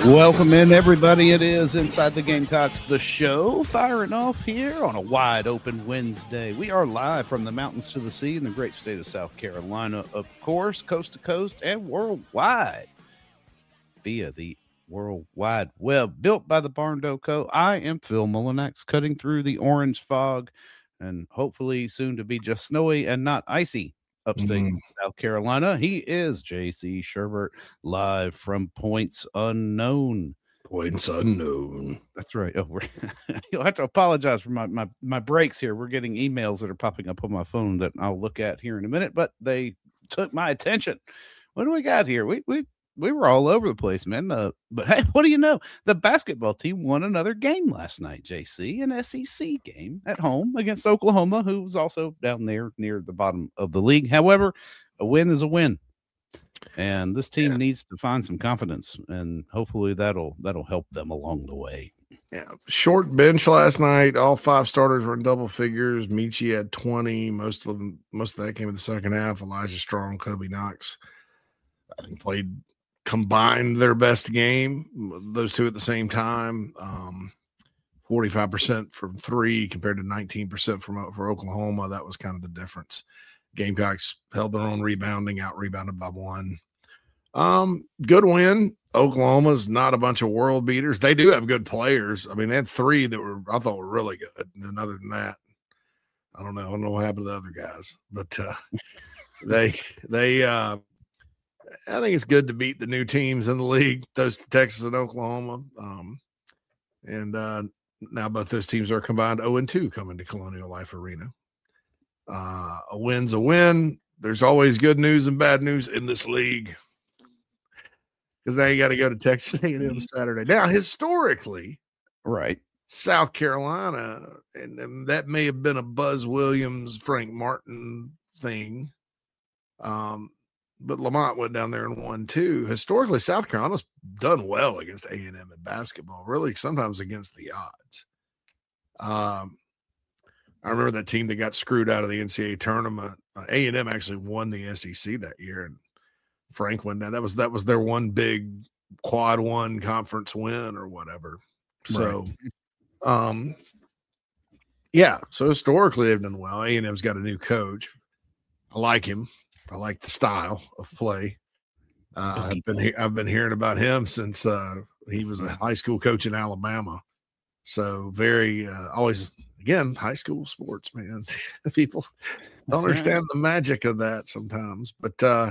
Welcome in, everybody. It is Inside the Gamecocks, the show, firing off here on a wide open Wednesday. We are live from the mountains to the sea in the great state of South Carolina, of course, coast to coast and worldwide via the World Wide Web, built by the Barn Dough Co. I am Phil Mullinax, cutting through the orange fog and hopefully soon to be just snowy and not icy upstate South Carolina. He is JC Sherbert, live from Points Unknown. Points Unknown. That's right. Oh, you'll have to apologize for my breaks here. We're getting emails that are popping up on my phone that I'll look at here in a minute, but they took my attention. What do we got here? We were all over the place, man. But hey, what do you know? The basketball team won another game last night, JC, an SEC game at home against Oklahoma, who was also down there near the bottom of the league. However, a win is a win. And this team needs to find some confidence, and hopefully that'll help them along the way. Yeah, short bench last night. All five starters were in double figures. Michi had 20. Most of that came in the second half. Elijah Strong, Kobe Knox, I think combined their best game. Those two at the same time. 45% from three compared to 19% for Oklahoma. That was kind of the difference. Gamecocks held their own rebounding, out rebounded by one. Good win. Oklahoma's not a bunch of world beaters. They do have good players. I mean, they had three that I thought were really good. And then other than that, I don't know what happened to the other guys, but I think it's good to beat the new teams in the league, those Texas and Oklahoma. Now both those teams are combined 0-2 coming to Colonial Life Arena. A win's a win. There's always good news and bad news in this league, because now you got to go to Texas A&M Saturday. Now, historically, right, South Carolina, and that may have been a Buzz Williams, Frank Martin thing, but Lamont went down there and won too. Historically, South Carolina's done well against A&M in basketball, really sometimes against the odds. I remember that team that got screwed out of the NCAA tournament. A&M actually won the SEC that year, and Frank went down. That was their one big quad one conference win or whatever. So, right. So historically they've done well. A&M's got a new coach. I like him. I like the style of play. I've been hearing about him since he was a high school coach in Alabama. So very always. Again, high school sports, man. People don't understand the magic of that sometimes. But, so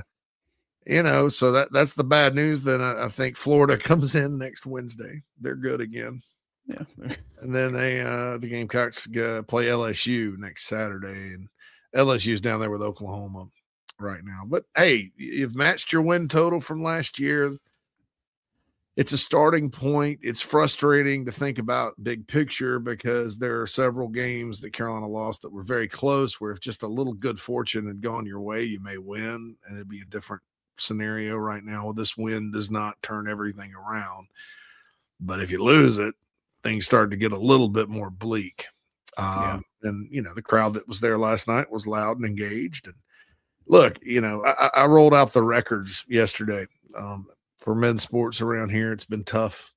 that's the bad news. Then I think Florida comes in next Wednesday. They're good again. Yeah. And then the Gamecocks play LSU next Saturday. And LSU's down there with Oklahoma right now. But, hey, you've matched your win total from last year. It's a starting point. It's frustrating to think about big picture, because there are several games that Carolina lost that were very close, where if just a little good fortune had gone your way, you may win, and it'd be a different scenario right now. Well, this win does not turn everything around. But if you lose it, things start to get a little bit more bleak. And, the crowd that was there last night was loud and engaged. And look, I rolled out the records yesterday. For men's sports around here, it's been tough.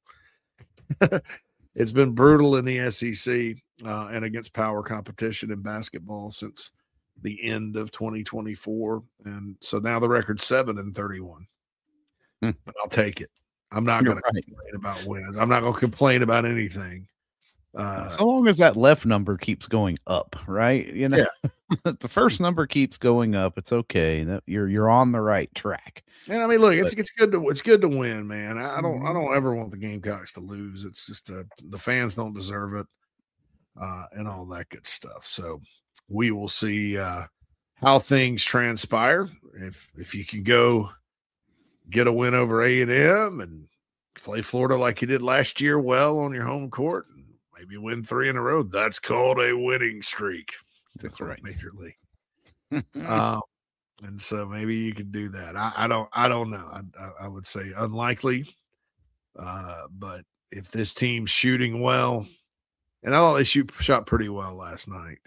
It's been brutal in the SEC and against power competition in basketball since the end of 2024. And so now the record's 7-31. But I'll take it. I'm not going to complain about wins. I'm not going to complain about anything. So long as that left number keeps going up, right? The first number keeps going up. It's okay. That you're on the right track. Man, I mean, look, it's good to win, man. I don't ever want the Gamecocks to lose. It's just the fans don't deserve it, and all that good stuff. So we will see how things transpire. If you can go get a win over A&M and play Florida like you did last year, well on your home court. Maybe win 3 in a row. That's called a winning streak. That's right. Major League. And so maybe you could do that. I don't know. I would say unlikely. But if this team's shooting well, and they shot pretty well last night.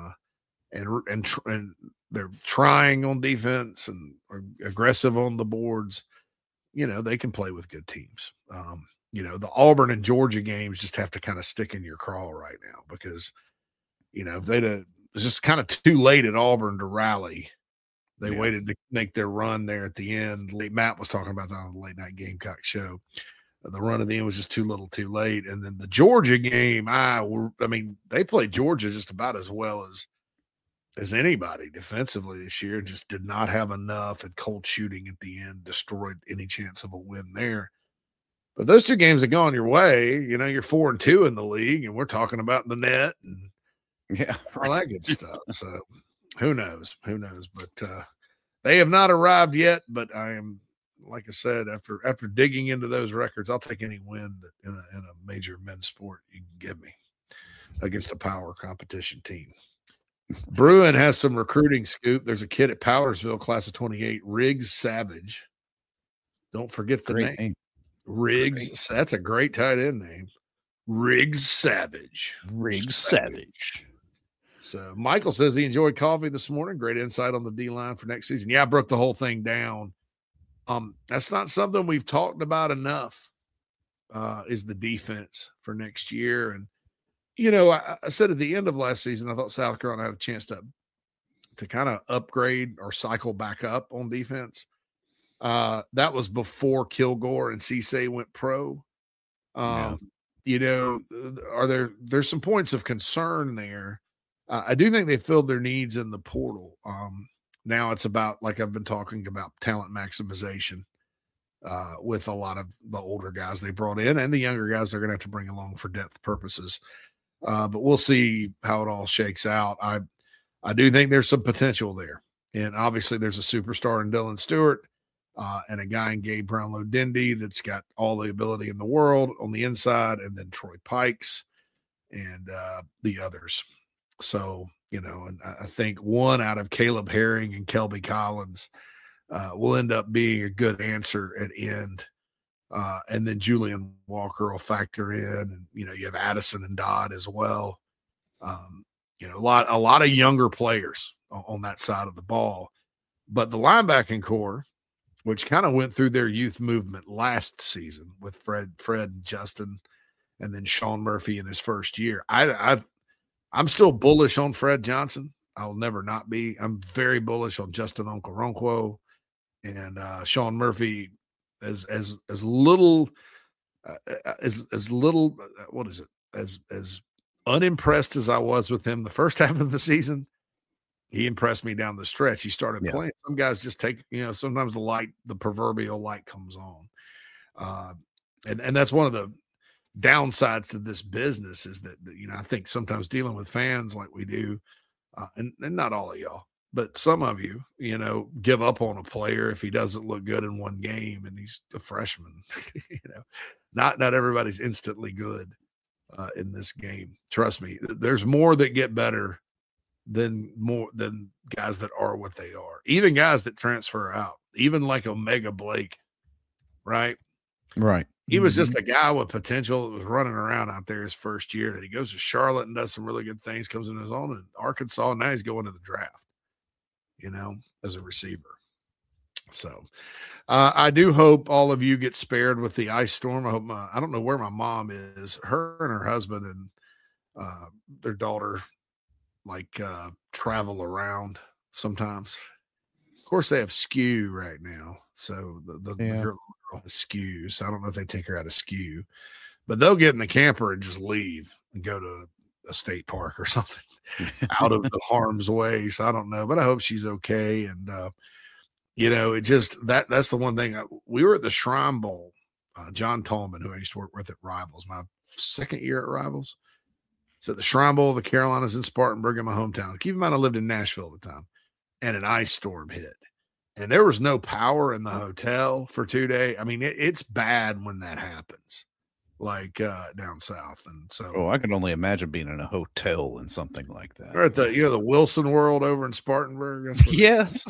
And they're trying on defense and are aggressive on the boards. They can play with good teams. the Auburn and Georgia games just have to kind of stick in your craw right now because, if it's just kind of too late at Auburn to rally. They waited to make their run there at the end. Matt was talking about that on the Late Night Gamecock show. The run at the end was just too little too late. And then the Georgia game, they played Georgia just about as well as anybody defensively this year, just did not have enough, and cold shooting at the end destroyed any chance of a win there. But those two games have gone your way. You're 4-2 in the league, and we're talking about the net and all that good stuff. So who knows? But they have not arrived yet. But I am, like I said, after digging into those records, I'll take any win in a major men's sport you can give me against a power competition team. Bruin has some recruiting scoop. There's a kid at Powdersville, class of 28, Riggs Savage. Don't forget the name. Riggs. Great. That's a great tight end name. Riggs Savage. So Michael says he enjoyed coffee this morning. Great insight on the D-line for next season. Yeah, I broke the whole thing down. That's not something we've talked about enough, is the defense for next year. And, I said at the end of last season, I thought South Carolina had a chance to kind of upgrade or cycle back up on defense. That was before Kilgore and Cisse went pro. There's some points of concern there. I do think they filled their needs in the portal. Now it's about, like I've been talking about, talent maximization with a lot of the older guys they brought in and the younger guys they're going to have to bring along for depth purposes. But we'll see how it all shakes out. I do think there's some potential there. And obviously there's a superstar in Dylan Stewart and a guy in Gabe Brownlow-Dendy that's got all the ability in the world on the inside, and then Troy Pikes and the others. So, and I think one out of Caleb Herring and Kelby Collins will end up being a good answer at end. And then Julian Walker will factor in, and, you have Addison and Dodd as well. A lot of younger players on that side of the ball, but the linebacking core, which kind of went through their youth movement last season with Fred and Justin, and then Sean Murphy in his first year. I'm still bullish on Fred Johnson. I'll never not be. I'm very bullish on Justin Okoronkwo and Sean Murphy. As little unimpressed as I was with him the first half of the season, he impressed me down the stretch. He started playing. Some guys just take, sometimes the proverbial light comes on. And that's one of the downsides to this business is that, I think sometimes dealing with fans like we do, and not all of y'all, but some of you, give up on a player if he doesn't look good in one game and he's a freshman. Not everybody's instantly good in this game. Trust me, there's more that get better than guys that are what they are. Even guys that transfer out, even like Omega Blake, right? Right. He was just a guy with potential that was running around out there his first year. That he goes to Charlotte and does some really good things, comes in his own in Arkansas. Now he's going to the draft, as a receiver. So I do hope all of you get spared with the ice storm. I hope I don't know where my mom is. Her and her husband and their daughter travel around sometimes. Of course, they have skew right now. So the girl has skew. So I don't know if they take her out of skew, but they'll get in the camper and just leave and go to a state park or something out of the harm's way. So I don't know, but I hope she's okay. And, it just, that's the one thing. We were at the Shrine Bowl. John Tallman, who I used to work with at Rivals, my second year at Rivals. So the Shrine Bowl of the Carolinas in Spartanburg, in my hometown. Keep in mind, I lived in Nashville at the time, and an ice storm hit. And there was no power in the hotel for 2 days. I mean, it's bad when that happens, down south. And so, I can only imagine being in a hotel and something like that. We're at the Wilson World over in Spartanburg. That's what yes.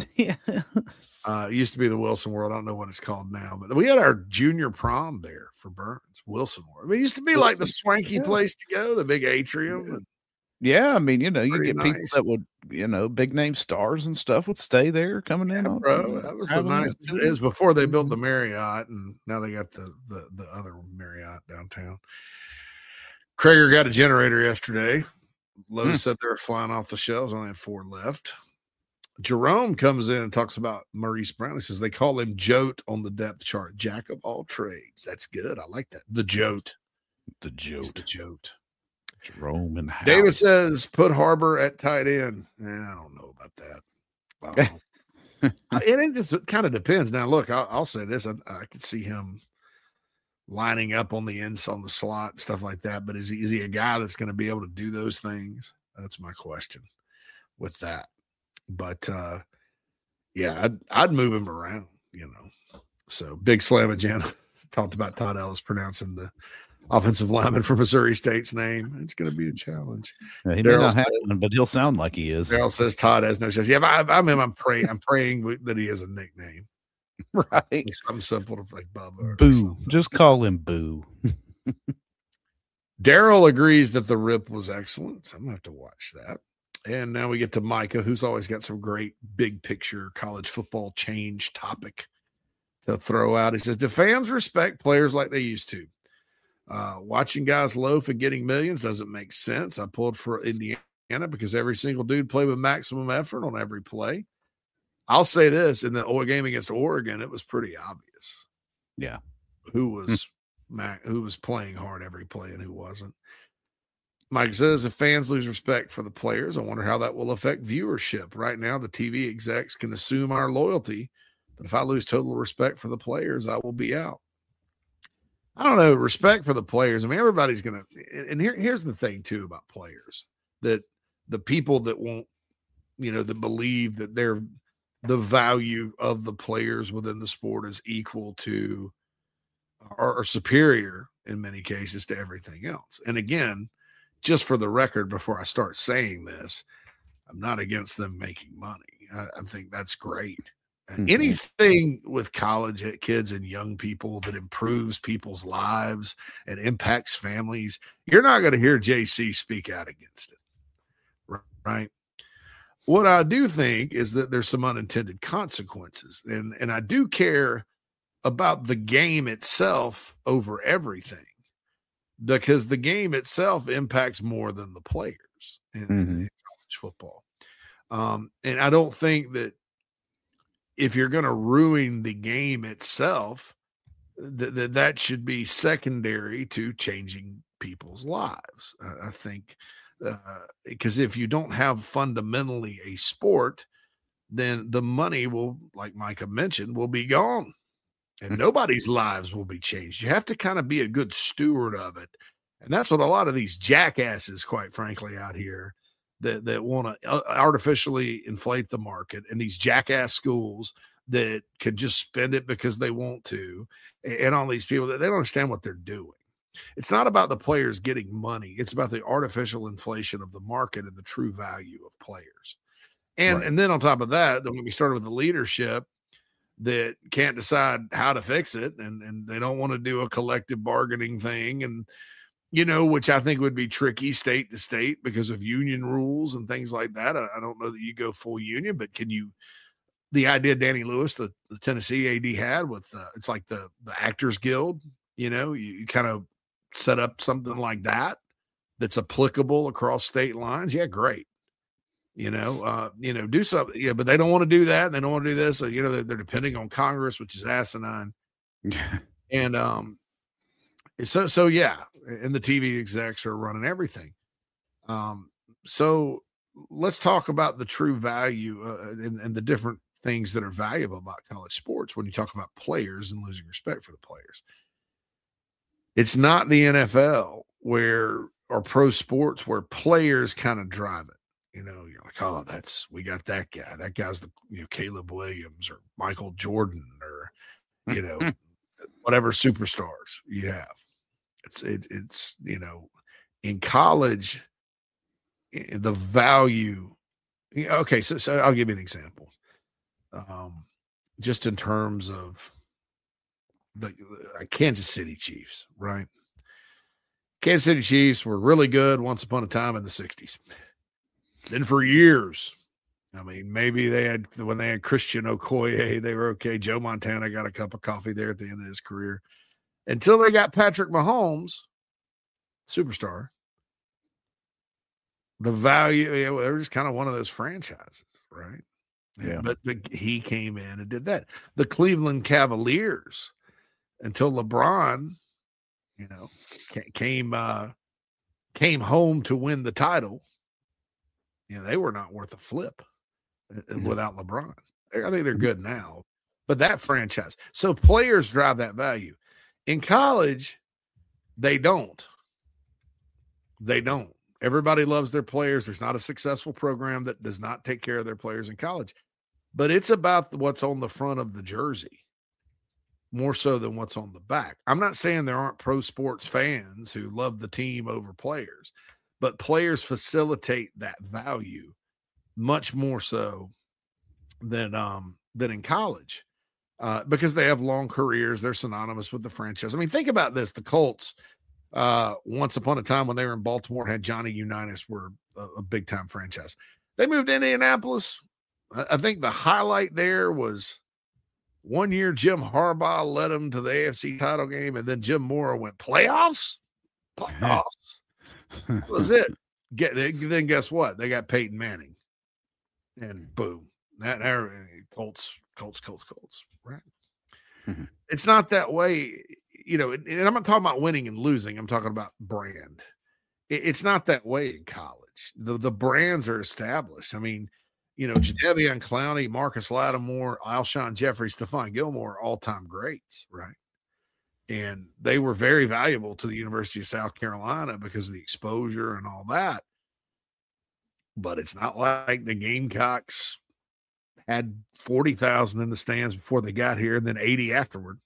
It used to be the Wilson World. I don't know what it's called now, but we had our junior prom there for Burns, Wilson World. I mean, it used to be like the swanky place to go, the big atrium. Yeah, I mean, you Pretty get people nice. that would, big name stars and stuff would stay there coming in Yeah, on, bro, that was the traveling nice out to it see. was before they built the Mhm. Marriott, and now they got the other Marriott downtown. Krager got a generator yesterday. Lowe's Mm. said they were flying off the shelves, only had 4 left. Jerome comes in and talks about Maurice Brown. He says they call him Jote on the depth chart, jack of all trades. That's good. I like that. The Jote. The He's the Jote. Jote. Jerome and Davis House. says put Harbor at tight end. I don't know about that. It just kind of depends. Now, look, I'll say this: I could see him lining up on the ends on the slot and stuff like that. But is he a guy that's going to be able to do those things? That's my question with that. But yeah, I'd move him around. So big slam again. Talked about Todd Ellis pronouncing the offensive lineman from Missouri State's name. It's going to be a challenge. He may not have one, but he'll sound like he is. Daryl says Todd has no chance. Yeah, I'm praying that he has a nickname. Right. Like something simple to like Bubba. Boo. Just call him Boo. Daryl agrees that the rip was excellent. So I'm going to have to watch that. And now we get to Micah, who's always got some great big picture college football change topic to throw out. He says, do fans respect players like they used to? Watching guys loaf and getting millions doesn't make sense. I pulled for Indiana because every single dude played with maximum effort on every play. I'll say this, in the game against Oregon, it was pretty obvious. Yeah. Who was playing hard every play and who wasn't. Mike says, if fans lose respect for the players, I wonder how that will affect viewership. Right now, the TV execs can assume our loyalty, but if I lose total respect for the players, I will be out. I don't know, respect for the players. I mean, everybody's going to – and here's the thing, too, about players, that the people that won't, that believe that they're the value of the players within the sport is equal to or superior in many cases to everything else. And again, just for the record, before I start saying this, I'm not against them making money. I think that's great. Mm-hmm. Anything with college kids and young people that improves people's lives and impacts families, you're not going to hear JC speak out against it, right? What I do think is that there's some unintended consequences, and I do care about the game itself over everything, because the game itself impacts more than the players in college football. And I don't think that if you're going to ruin the game itself, that should be secondary to changing people's lives. I think because if you don't have fundamentally a sport, then the money will, like Micah mentioned, will be gone. And nobody's lives will be changed. You have to kind of be a good steward of it. And that's what a lot of these jackasses, quite frankly, out here that want to artificially inflate the market, and these jackass schools that can just spend it because they want to, and all these people that they don't understand what they're doing. It's not about the players getting money. It's about the artificial inflation of the market and the true value of players. And then on top of that, when we started with the leadership that can't decide how to fix it, and they don't want to do a collective bargaining thing, and which I think would be tricky state to state because of union rules and things like that. I don't know that you go full union, but the idea Danny Lewis, the Tennessee AD, had with it's like the Actors Guild, you kind of set up something like that that's applicable across state lines. Yeah, great. Do something. Yeah, but they don't want to do that. And they don't want to do this. So, they're depending on Congress, which is asinine. And so yeah, and the TV execs are running everything. So let's talk about the true value and the different things that are valuable about college sports when you talk about players and losing respect for the players. It's not the NFL or pro sports where players kind of drive it. You're like, oh, we got that guy. That guy's the Caleb Williams or Michael Jordan or whatever superstars you have. It's in college, the value. Okay, so I'll give you an example. Just in terms of the Kansas City Chiefs, right? Kansas City Chiefs were really good once upon a time in the 60s. Then for years, I mean, maybe when they had Christian Okoye, they were okay. Joe Montana got a cup of coffee there at the end of his career. Until they got Patrick Mahomes, superstar. The value, they're just kind of one of those franchises, right? Yeah. But he came in and did that. The Cleveland Cavaliers, until LeBron, came home to win the title, they were not worth a flip without LeBron. I think they're good now, but that franchise. So players drive that value. In college, they don't. They don't. Everybody loves their players. There's not a successful program that does not take care of their players in college. But it's about what's on the front of the jersey more so than what's on the back. I'm not saying there aren't pro sports fans who love the team over players, but players facilitate that value much more so than in college because they have long careers. They're synonymous with the franchise. I mean, think about this. The Colts, once upon a time when they were in Baltimore, had Johnny Unitas, were a big-time franchise. They moved to Indianapolis. I think the highlight there was one year Jim Harbaugh led them to the AFC title game, and then Jim Mora went, playoffs? Playoffs. That was it. Then guess what? They got Peyton Manning. And boom. Colts, right? Mm-hmm. It's not that way, and I'm not talking about winning and losing. I'm talking about brand. It's not that way in college. The brands are established. I mean, Jadeveon Clowney, Marcus Lattimore, Alshon Jeffrey, Stephon Gilmore, all-time greats, right? And they were very valuable to the University of South Carolina because of the exposure and all that. But it's not like the Gamecocks had 40,000 in the stands before they got here and then 80 afterward,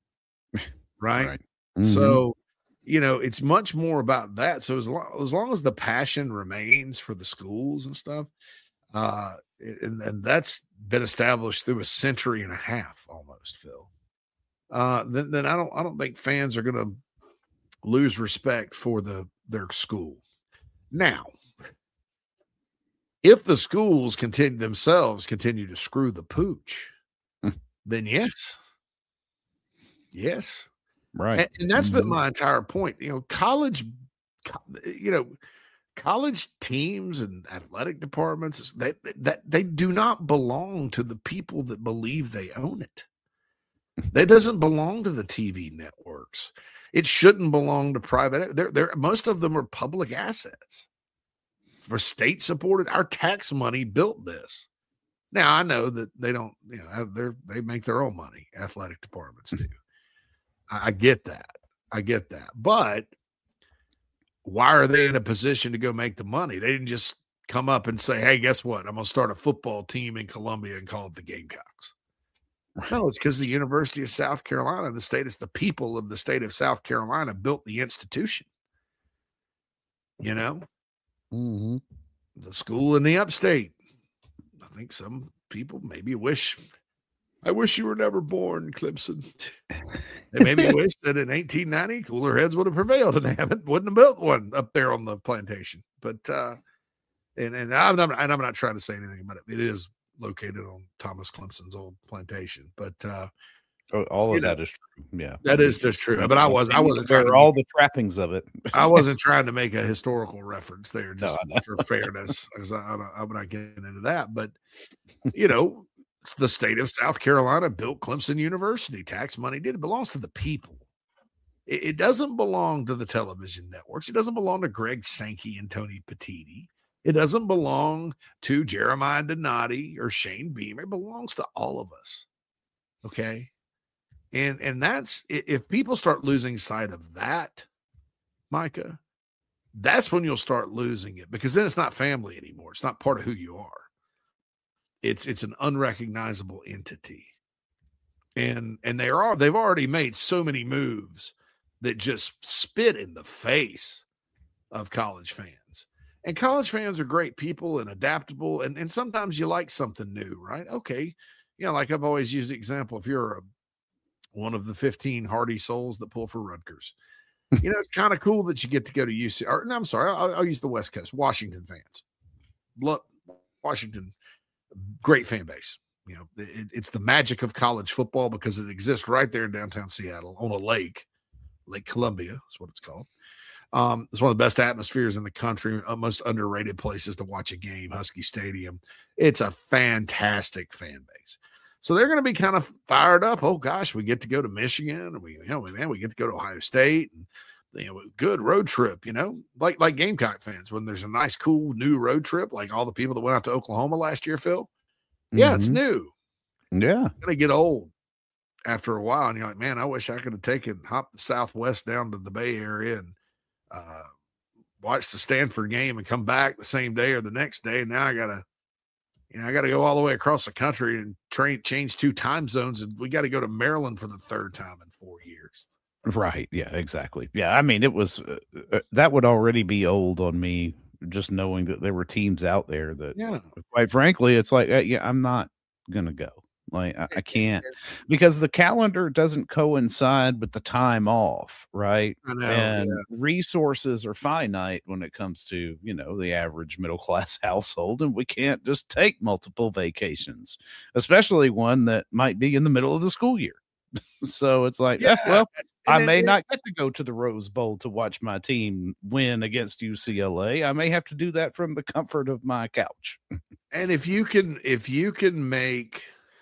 right? Mm-hmm. So, it's much more about that. So as long as the passion remains for the schools and stuff, and that's been established through a century and a half almost, Phil. Then I don't think fans are going to lose respect for their school. Now, if the schools continue to screw the pooch, then yes, right. And that's been my entire point. College teams and athletic departments, they do not belong to the people that believe they own it. That doesn't belong to the TV networks. It shouldn't belong to private. Most of them are public assets. For state supported, our tax money built this. Now I know that they don't, they make their own money. Athletic departments do. I get that. But why are they in a position to go make the money? They didn't just come up and say, hey, guess what? I'm going to start a football team in Columbia and call it the Gamecocks. No, it's because the University of South Carolina, the people of the state of South Carolina built the institution. Mm-hmm. The school in the upstate. I think some people maybe I wish you were never born, Clemson. They maybe wish that in 1890 cooler heads would have prevailed and they wouldn't have built one up there on the plantation. But and I'm not trying to say anything about it. It is located on Thomas Clemson's old plantation. But all of that is true. Yeah, that is just true. But I wasn't trying to all the trappings of it. I wasn't trying to make a historical reference there, just for fairness. I'm not getting into that. But the state of South Carolina built Clemson University. Tax money did. It belongs to the people. It doesn't belong to the television networks. It doesn't belong to Greg Sankey and Tony Petitti. It doesn't belong to Jeremiah Donati or Shane Beamer. It belongs to all of us. Okay. And that's, if people start losing sight of that, Micah, that's when you'll start losing it, because then it's not family anymore. It's not part of who you are. It's an unrecognizable entity. And they've already made so many moves that just spit in the face of college fans. And college fans are great people and adaptable. And sometimes you like something new, right? Okay. Like I've always used the example, if you're one of the 15 hardy souls that pull for Rutgers, It's kind of cool that you get to go to UC. Or no, I'm sorry, I'll use the West Coast. Washington fans, love Washington, great fan base. It's the magic of college football because it exists right there in downtown Seattle on a lake, Lake Columbia is what it's called. It's one of the best atmospheres in the country, most underrated places to watch a game, Husky Stadium. It's a fantastic fan base. So they're going to be kind of fired up. Oh gosh, we get to go to Michigan, and we get to go to Ohio State, and good road trip. Like Gamecock fans, when there's a nice, cool new road trip, like all the people that went out to Oklahoma last year, Phil. Yeah, it's new. Yeah, it's going to get old after a while, and you're like, man, I wish I could have hopped the Southwest down to the Bay Area and watch the Stanford game and come back the same day or the next day. And now I gotta go all the way across the country and change 2 time zones, and we got to go to Maryland for the 3rd time in 4 years. Right. Yeah, exactly. Yeah. I mean, it was, that would already be old on me, just knowing that there were teams out there that, quite frankly, it's like, I'm not going to go. Like, I can't, because the calendar doesn't coincide with the time off. Right. I know, and resources are finite when it comes to, the average middle class household. And we can't just take multiple vacations, especially one that might be in the middle of the school year. So it's like, I may not get to go to the Rose Bowl to watch my team win against UCLA. I may have to do that from the comfort of my couch. And if you can make,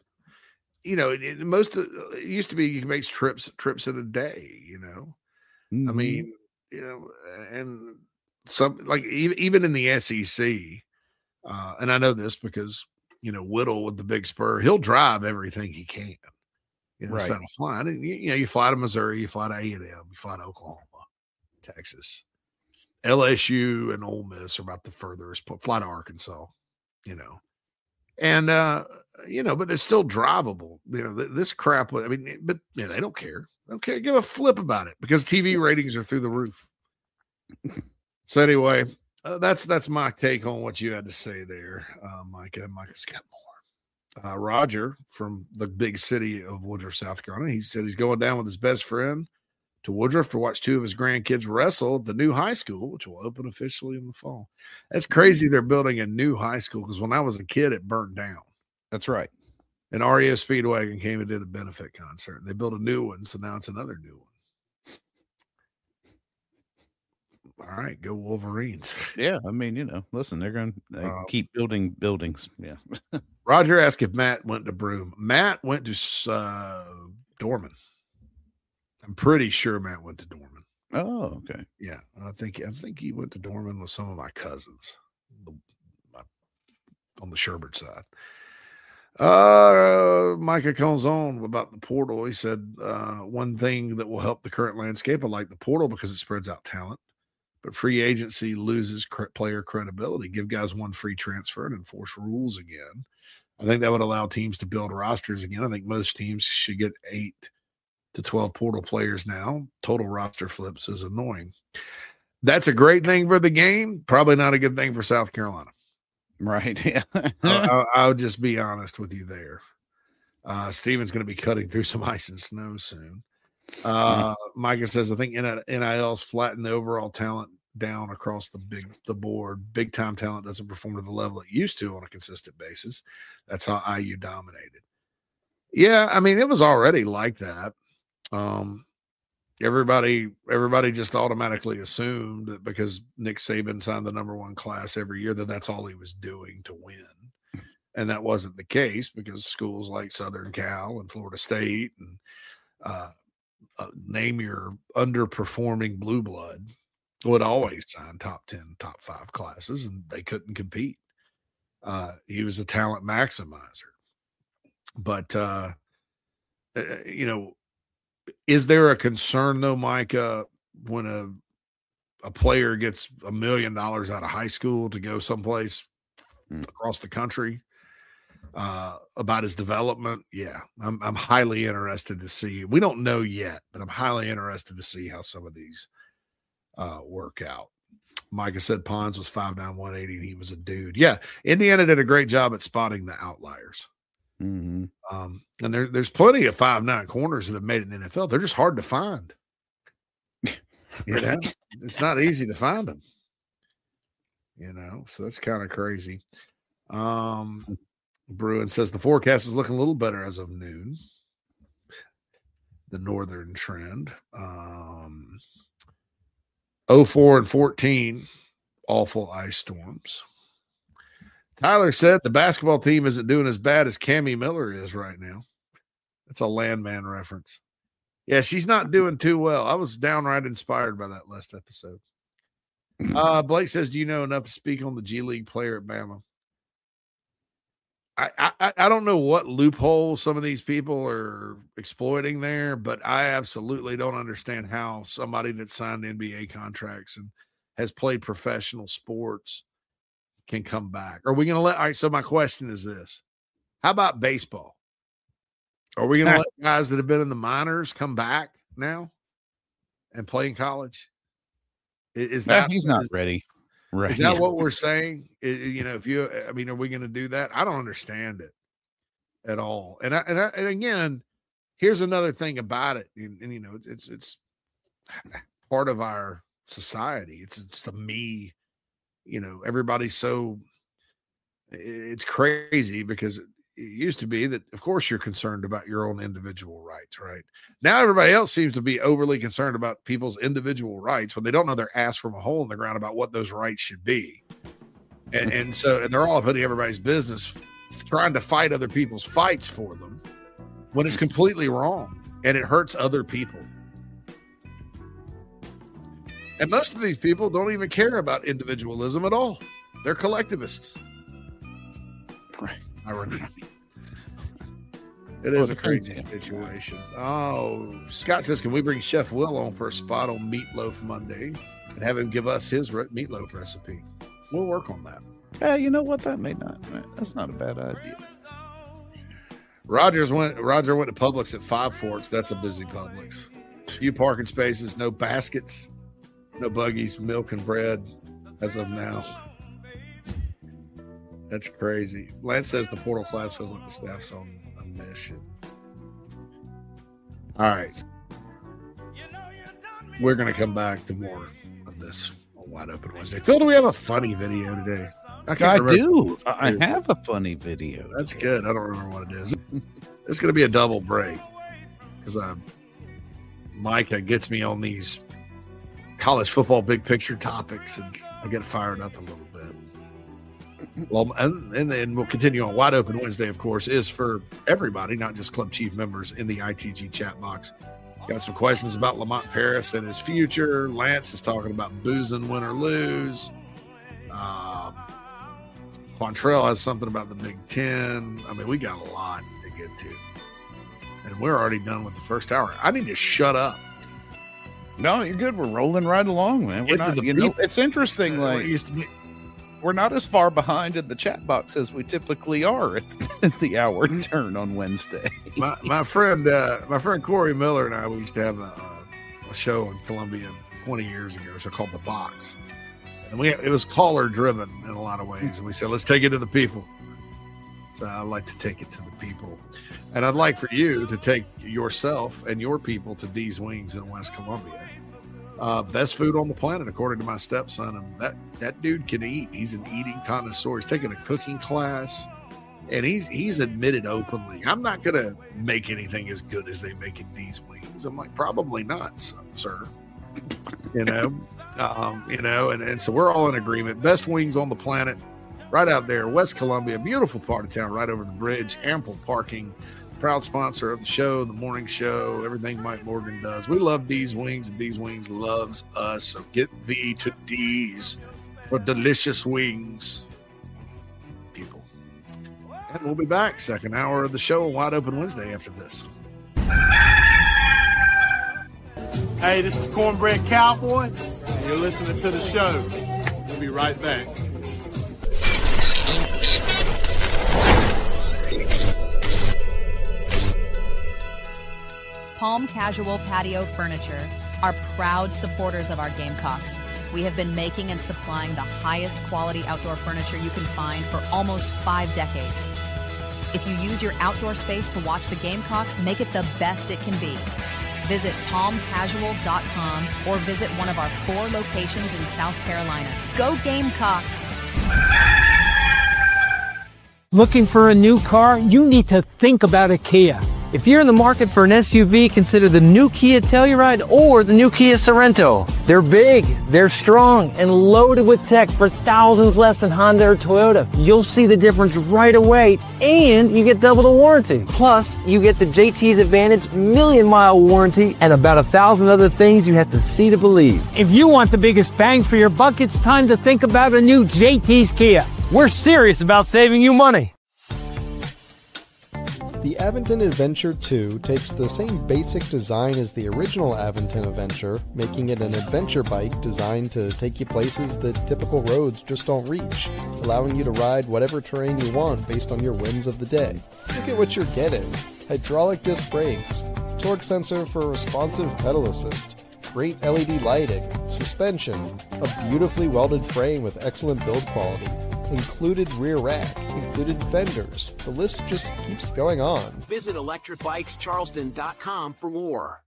it used to be you can make trips in a day, Mm-hmm. I mean, and some, like, even in the SEC, and I know this because, Whittle with the Big Spur, he'll drive everything he can. Instead of flying, and you fly to Missouri, you fly to A&M, you fly to Oklahoma, Texas, LSU, and Ole Miss are about the furthest. Fly to Arkansas, and but they're still drivable. This crap. I mean, but they don't care. They don't care. Give a flip about it because TV ratings are through the roof. So anyway, that's my take on what you had to say there, Micah. Micah's got more. Roger from the big city of Woodruff, South Carolina, he said he's going down with his best friend to Woodruff to watch 2 of his grandkids wrestle at the new high school, which will open officially in the fall. That's crazy. They're building a new high school because when I was a kid, it burned down. That's right. And REO Speedwagon came and did a benefit concert. They built a new one, so now it's another new one. All right, go Wolverines. Yeah, I mean, listen, they're going to keep building buildings. Yeah. Roger asked if Matt went to Broome. Matt went to Dorman. I'm pretty sure Matt went to Dorman. Oh, okay. Yeah, I think he went to Dorman with some of my cousins on the Sherbert side. Micah comes on about the portal. He said one thing that will help the current landscape, I like the portal because it spreads out talent. But free agency loses player credibility. Give guys one free transfer and enforce rules again. I think that would allow teams to build rosters again. I think most teams should get 8 to 12 portal players now. Total roster flips is annoying. That's a great thing for the game. Probably not a good thing for South Carolina. Right. Yeah. I'll just be honest with you there. Steven's going to be cutting through some ice and snow soon. Micah says, I think NIL's flattened the overall talent down across the board. Big time talent doesn't perform to the level it used to on a consistent basis. That's how IU dominated. Yeah, I mean, it was already like that. Everybody just automatically assumed that because Nick Saban signed the #1 class every year that's all he was doing to win. And that wasn't the case because schools like Southern Cal and Florida State and name your underperforming blue blood would always sign top 10, top 5 classes, and they couldn't compete. He was a talent maximizer. But, is there a concern though, Micah, when a player gets $1 million out of high school to go someplace across the country about his development? Yeah, I'm highly interested to see. We don't know yet, but I'm highly interested to see how some of these work out. Micah said Pons was 5'9", 180, and he was a dude. Yeah, Indiana did a great job at spotting the outliers. Mm-hmm. And there's plenty of 5'9" corners that have made it in the NFL. They're just hard to find. You know, it's not easy to find them. You know, so that's kind of crazy. Bruin says the forecast is looking a little better as of noon. The northern trend. 04 and 14, awful ice storms. Tyler said the basketball team isn't doing as bad as Cammie Miller is right now. That's a Landman reference. Yeah, she's not doing too well. I was downright inspired by that last episode. Blake says, do you know enough to speak on the G League player at Bama? I don't know what loophole some of these people are exploiting there, but I absolutely don't understand how somebody that signed NBA contracts and has played professional sports can come back. Are we going to let? All right, so my question is this: how about baseball? Are we going to let guys that have been in the minors come back now and play in college? Is that he's not ready? Right. Is that what we're saying? You know, are we going to do that? I don't understand it at all. And again, here's another thing about it. And you know, it's part of our society. It's to me, you know, everybody's it's crazy because it used to be that, of course, you're concerned about your own individual rights, right? Now everybody else seems to be overly concerned about people's individual rights when they don't know their ass from a hole in the ground about what those rights should be. And so they're all putting everybody's business, trying to fight other people's fights for them when it's completely wrong and it hurts other people. And most of these people don't even care about individualism at all. They're collectivists. Right. It is a crazy situation. Oh, Scott says, can we bring Chef Will on for a spot on Meatloaf Monday and have him give us his meatloaf recipe? We'll work on that. Yeah, you know what? That's not a bad idea. Roger went to Publix at Five Forks. That's a busy Publix. Few parking spaces, no baskets, no buggies, milk and bread as of now. That's crazy. Lance says the portal class feels like the staff's on a mission. All right. We're going to come back to more of this on Wide Open Wednesday. Phil, do we have a funny video today? I do. I have a funny video. That's good. I don't remember what it is. It's going to be a double break because Micah gets me on these college football big picture topics and I get fired up a little bit. Well, and then we'll continue on. Wide Open Wednesday, of course, is for everybody, not just Club Chief members in the ITG chat box. Got some questions about Lamont Paris and his future. Lance is talking about boozing, win or lose. Quantrell has something about the Big Ten. I mean, we got a lot to get to. And we're already done with the first hour. I need to shut up. No, you're good. We're rolling right along, man. We're not, it's interesting. We're not as far behind in the chat box as we typically are at the hour turn on Wednesday. my friend Corey Miller and I, we used to have a show in Columbia 20 years ago, so called The Box. And it was caller driven in a lot of ways. And we said, let's take it to the people. So I like to take it to the people. And I'd like for you to take yourself and your people to Dee's Wings in West Columbia. Best food on the planet, according to my stepson. And that dude can eat. He's an eating connoisseur. He's taking a cooking class. And he's admitted openly, I'm not going to make anything as good as they make at Dee's Wings. I'm like, probably not, sir. And so we're all in agreement. Best wings on the planet, right out there, West Columbia, beautiful part of town, right over the bridge, ample parking. Proud sponsor of the show, the morning show, everything Mike Morgan does. We love Dee's Wings, and Dee's Wings loves us. So get thee to Dee's for delicious wings, people. And we'll be back, second hour of the show on Wide Open Wednesday after this. Hey, this is Cornbread Cowboy, and you're listening to the show. We'll be right back. Palm Casual Patio Furniture are proud supporters of our Gamecocks. We have been making and supplying the highest quality outdoor furniture you can find for almost 5 decades. If you use your outdoor space to watch the Gamecocks, make it the best it can be. Visit palmcasual.com or visit one of our 4 locations in South Carolina. Go Gamecocks! Looking for a new car? You need to think about a Kia. If you're in the market for an SUV, consider the new Kia Telluride or the new Kia Sorento. They're big, they're strong, and loaded with tech for thousands less than Honda or Toyota. You'll see the difference right away, and you get double the warranty. Plus, you get the JT's Advantage million-mile warranty and about 1,000 other things you have to see to believe. If you want the biggest bang for your buck, it's time to think about a new JT's Kia. We're serious about saving you money. The Aventon Adventure 2 takes the same basic design as the original Aventon Adventure, making it an adventure bike designed to take you places that typical roads just don't reach, allowing you to ride whatever terrain you want based on your whims of the day. Look at what you're getting. Hydraulic disc brakes, torque sensor for responsive pedal assist, great LED lighting, suspension, a beautifully welded frame with excellent build quality, included rear rack, included fenders. The list just keeps going on. Visit electricbikescharleston.com for more.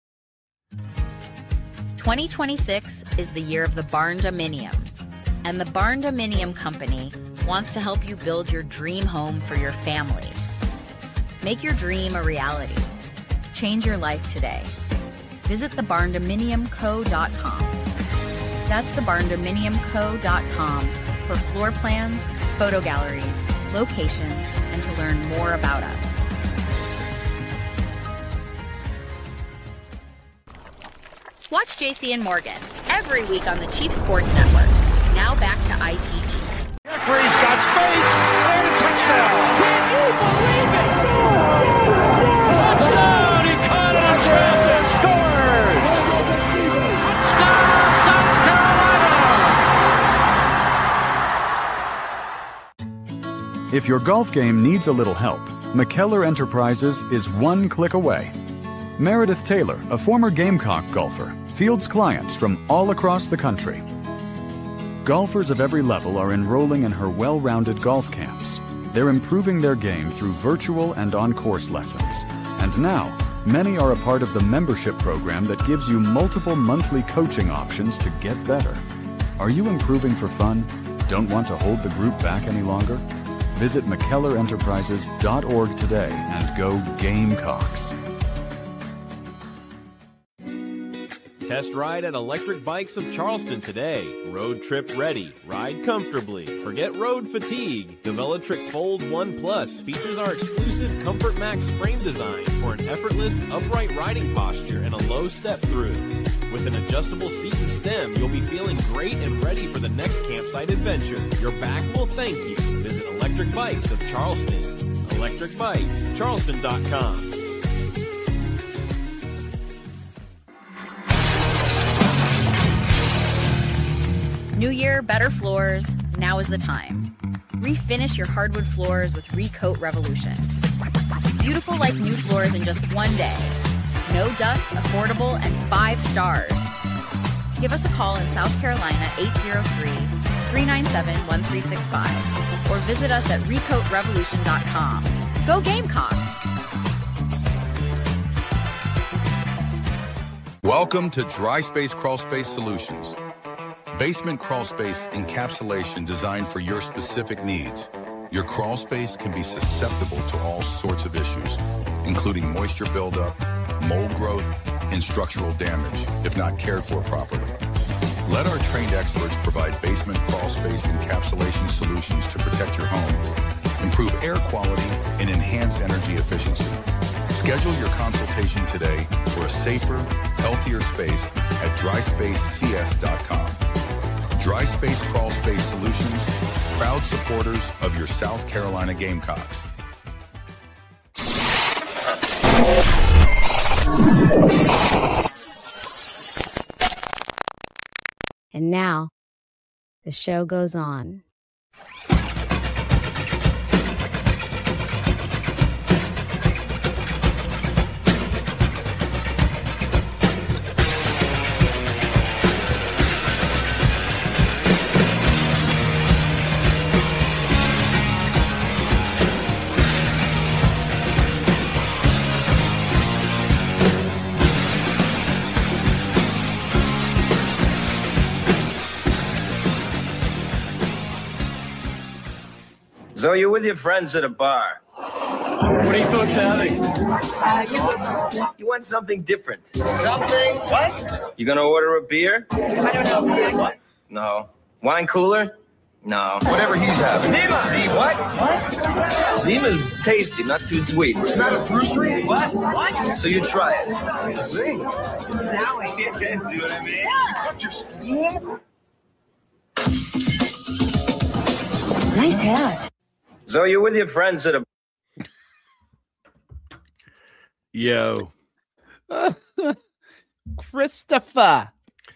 2026 is the year of the Barn-Dominium, and the Barn-Dominium Company wants to help you build your dream home for your family. Make your dream a reality. Change your life today. Visit thebarndominiumco.com. That's thebarndominiumco.com for floor plans, photo galleries, locations, and to learn more about us. Watch JC and Morgan every week on the Chief Sports Network. Now back to ITG. Jeffrey's got space and a touchdown. Can you believe it? Touchdown! He caught on traffic. Scores! Touchdown, South Carolina! If your golf game needs a little help, McKellar Enterprises is one click away. Meredith Taylor, a former Gamecock golfer, fields clients from all across the country. Golfers of every level are enrolling in her well-rounded golf camps. They're improving their game through virtual and on-course lessons. And now, many are a part of the membership program that gives you multiple monthly coaching options to get better. Are you improving for fun? Don't want to hold the group back any longer? Visit McKellarEnterprises.org today and go Gamecocks. Test ride at Electric Bikes of Charleston today. Road trip ready. Ride comfortably. Forget road fatigue. The Velotric Fold 1 Plus features our exclusive Comfort Max frame design for an effortless, upright riding posture and a low step through. With an adjustable seat and stem, you'll be feeling great and ready for the next campsite adventure. Your back will thank you. Visit Electric Bikes of Charleston. ElectricBikesCharleston.com. New year, better floors. Now is the time. Refinish your hardwood floors with Recoat Revolution. Beautiful like new floors in just one day. No dust, affordable, and 5 stars. Give us a call in South Carolina, 803-397-1365. Or visit us at recoatrevolution.com. Go Gamecocks! Welcome to Dry Space Crawl Space Solutions. Basement crawl space encapsulation designed for your specific needs. Your crawl space can be susceptible to all sorts of issues, including moisture buildup, mold growth, and structural damage if not cared for properly. Let our trained experts provide basement crawl space encapsulation solutions to protect your home, improve air quality, and enhance energy efficiency. Schedule your consultation today for a safer, healthier space at dryspacecs.com. Dry Space Crawl Space Solutions, proud supporters of your South Carolina Gamecocks. And now, the show goes on. So you're with your friends at a bar. What are you folks having? You want something different. Something? What? You gonna order a beer? I don't know. What? No. Wine cooler? No. Whatever he's having. Zima! See what? What? Zima's tasty, not too sweet. It's not a fruit street? What? What? So you try it. See? See what I mean? Yeah. Nice hat. So you're with your friends at a... Yo. Christopher.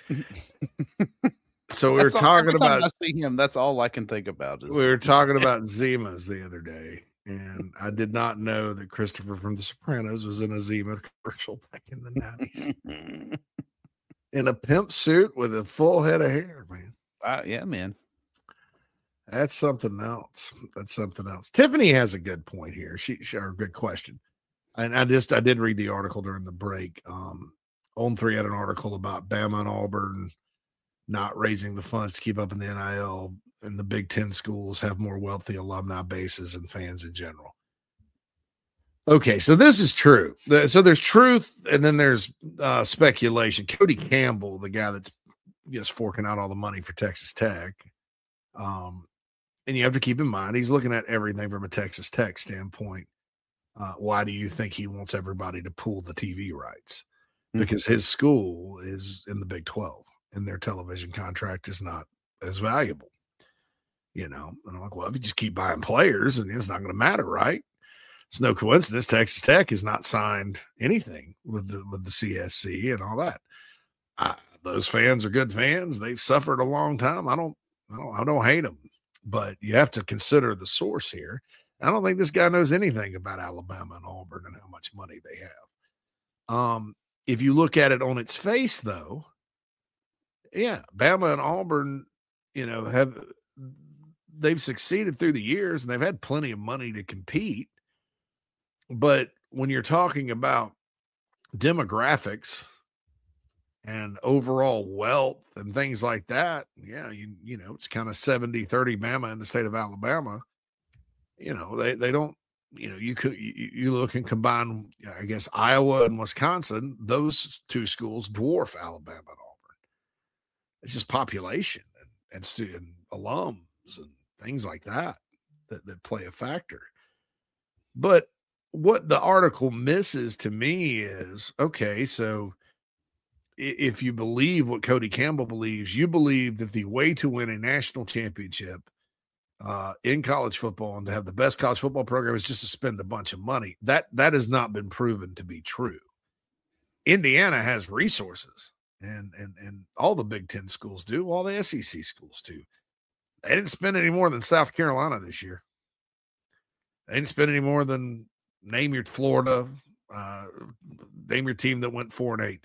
So we were talking about... I see him, that's all I can think about. We were talking about Zimas the other day, and I did not know that Christopher from The Sopranos was in a Zima commercial back in the 90s. In a pimp suit with a full head of hair, man. Yeah, man. That's something else. That's something else. Tiffany has a good point here. She or a good question. And I did read the article during the break. On 3 had an article about Bama and Auburn not raising the funds to keep up in the NIL, and the Big Ten schools have more wealthy alumni bases and fans in general. Okay, so this is true. So there's truth, and then there's speculation. Cody Campbell, the guy that's just forking out all the money for Texas Tech, and you have to keep in mind he's looking at everything from a Texas Tech standpoint. Why do you think he wants everybody to pool the TV rights? Because his school is in the Big 12. And their television contract is not as valuable, And I'm like, well, if you just keep buying players, and it's not going to matter, right? It's no coincidence Texas Tech has not signed anything with the CSC and all that. Those fans are good fans. They've suffered a long time. I don't hate them, but you have to consider the source here. I don't think this guy knows anything about Alabama and Auburn and how much money they have. If you look at it on its face, though. Yeah, Bama and Auburn, they've succeeded through the years, and they've had plenty of money to compete. But when you're talking about demographics and overall wealth and things like that, yeah, it's kind of 70-30 Bama in the state of Alabama. They don't, you look and combine, I guess, Iowa and Wisconsin, those two schools dwarf Alabama and Auburn. It's just population and student alums and things like that play a factor. But what the article misses to me is, okay, so if you believe what Cody Campbell believes, you believe that the way to win a national championship in college football and to have the best college football program is just to spend a bunch of money. That has not been proven to be true. Indiana has resources. And all the Big Ten schools do, all the SEC schools do. They didn't spend any more than South Carolina this year. They didn't spend any more than name your Florida, name your team that went 4-8.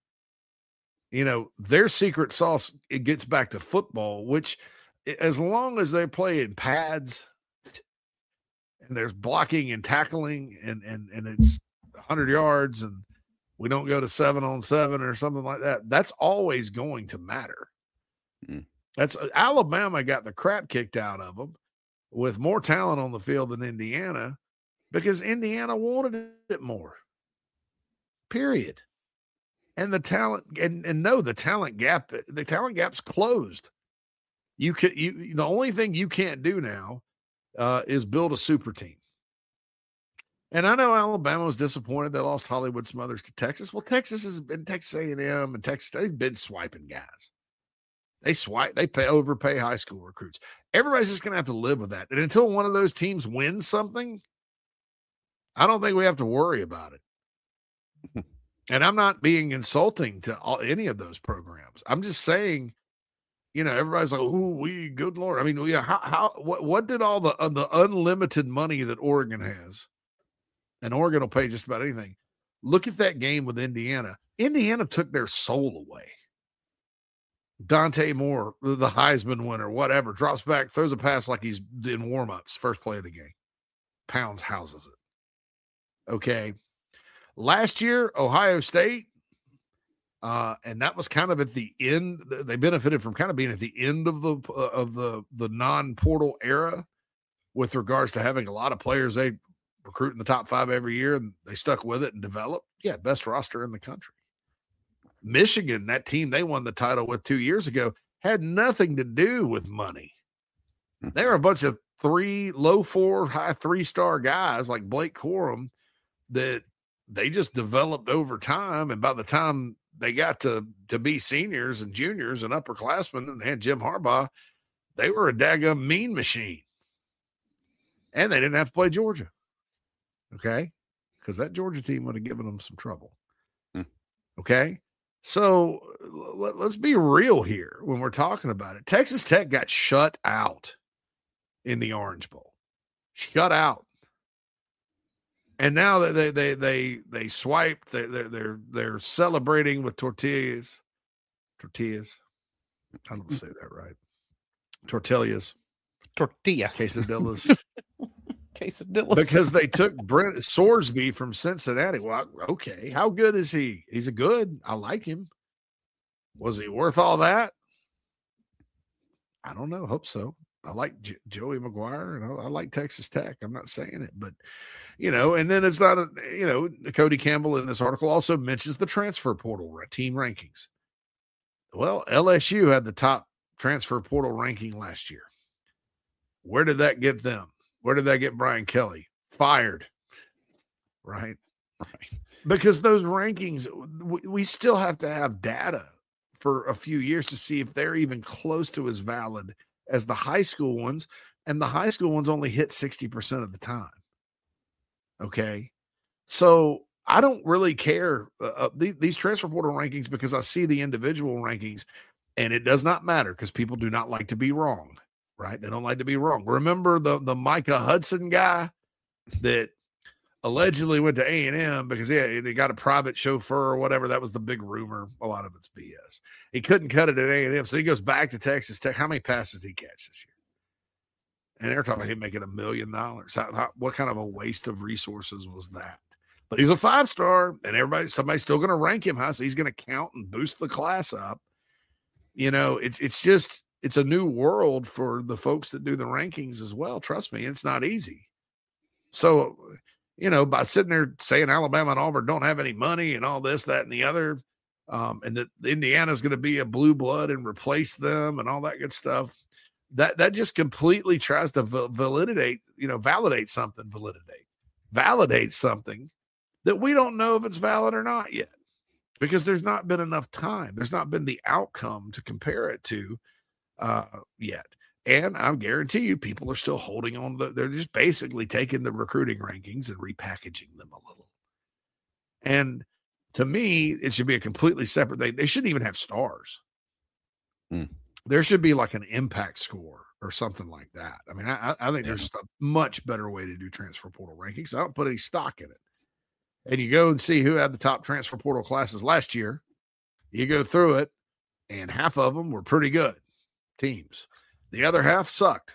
Their secret sauce, it gets back to football, which as long as they play in pads and there's blocking and tackling and it's 100 yards and we don't go to 7-on-7 or something like that, that's always going to matter. That's Alabama got the crap kicked out of them with more talent on the field than Indiana because Indiana wanted it more. Period. And the talent the talent gap's closed. The only thing you can't do now is build a super team. And I know Alabama was disappointed they lost Hollywood Smothers to Texas. Well, Texas has been Texas A&M and Texas. They've been swiping guys. They overpay high school recruits. Everybody's just going to have to live with that. And until one of those teams wins something, I don't think we have to worry about it. And I'm not being insulting to any of those programs. I'm just saying, everybody's like, "Oh, good Lord." I mean, what did all the unlimited money that Oregon has? And Oregon will pay just about anything. Look at that game with Indiana. Indiana took their soul away. Dante Moore, the Heisman winner, whatever, drops back, throws a pass like he's in warm-ups, first play of the game. Pounds houses it. Okay. Last year, Ohio State, and that was kind of at the end. They benefited from kind of being at the end of the non-portal era. with regards to having a lot of players they recruit in the top 5 every year, and they stuck with it and developed. Yeah, best roster in the country. Michigan, that team they won the title with 2 years ago, had nothing to do with money. They were a bunch of low 4, high 3-star guys like Blake Corum that they just developed over time. And by the time they got to be seniors and juniors and upperclassmen and had Jim Harbaugh, they were a daggum mean machine. And they didn't have to play Georgia. Okay? Because that Georgia team would have given them some trouble. Okay? So let's be real here when we're talking about it. Texas Tech got shut out in the Orange Bowl. Shut out. And now that they swiped, they're celebrating with tortillas. Tortillas. I don't say that right. Tortillas. Quesadillas. Quesadillas. Because they took Brent Sorsby from Cincinnati. Well, okay. How good is he? He's a good. I like him. Was he worth all that? I don't know. Hope so. I like Joey McGuire, and I like Texas Tech. I'm not saying it, but, and then it's not Cody Campbell in this article also mentions the transfer portal team rankings. Well, LSU had the top transfer portal ranking last year. Where did that get them? Where did that get Brian Kelly? Fired. Right. Because those rankings, we still have to have data for a few years to see if they're even close to as valid as the high school ones, and the high school ones only hit 60% of the time. Okay. So I don't really care these transfer portal rankings because I see the individual rankings, and it does not matter because people do not like to be wrong, right? They don't like to be wrong. Remember the Micah Hudson guy that allegedly went to A&M because they got a private chauffeur or whatever. That was the big rumor. A lot of it's BS. He couldn't cut it at A&M, so he goes back to Texas Tech. How many passes did he catch this year? And they're talking about him making $1 million. What kind of a waste of resources was that? But he's a 5-star, and somebody's still going to rank him high, so he's going to count and boost the class up. It's a new world for the folks that do the rankings as well. Trust me, it's not easy. So, by sitting there saying Alabama and Auburn don't have any money and all this, that, and the other, and that Indiana's going to be a blue blood and replace them and all that good stuff, that just completely tries to validate something that we don't know if it's valid or not yet, because there's not been enough time. There's not been the outcome to compare it to yet. And I guarantee you people are still holding on. They're just basically taking the recruiting rankings and repackaging them a little. And to me, it should be a completely separate thing. They shouldn't even have stars. There should be like an impact score or something like that. I mean, I think there's a much better way to do transfer portal rankings. I don't put any stock in it. And you go and see who had the top transfer portal classes last year. You go through it, and half of them were pretty good teams. The other half sucked.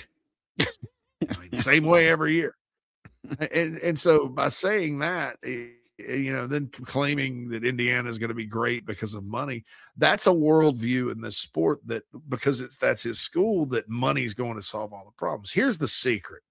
Same way every year. And so by saying that, then claiming that Indiana is going to be great because of money, that's a worldview in this sport that because that's his school, that money is going to solve all the problems. Here's the secret.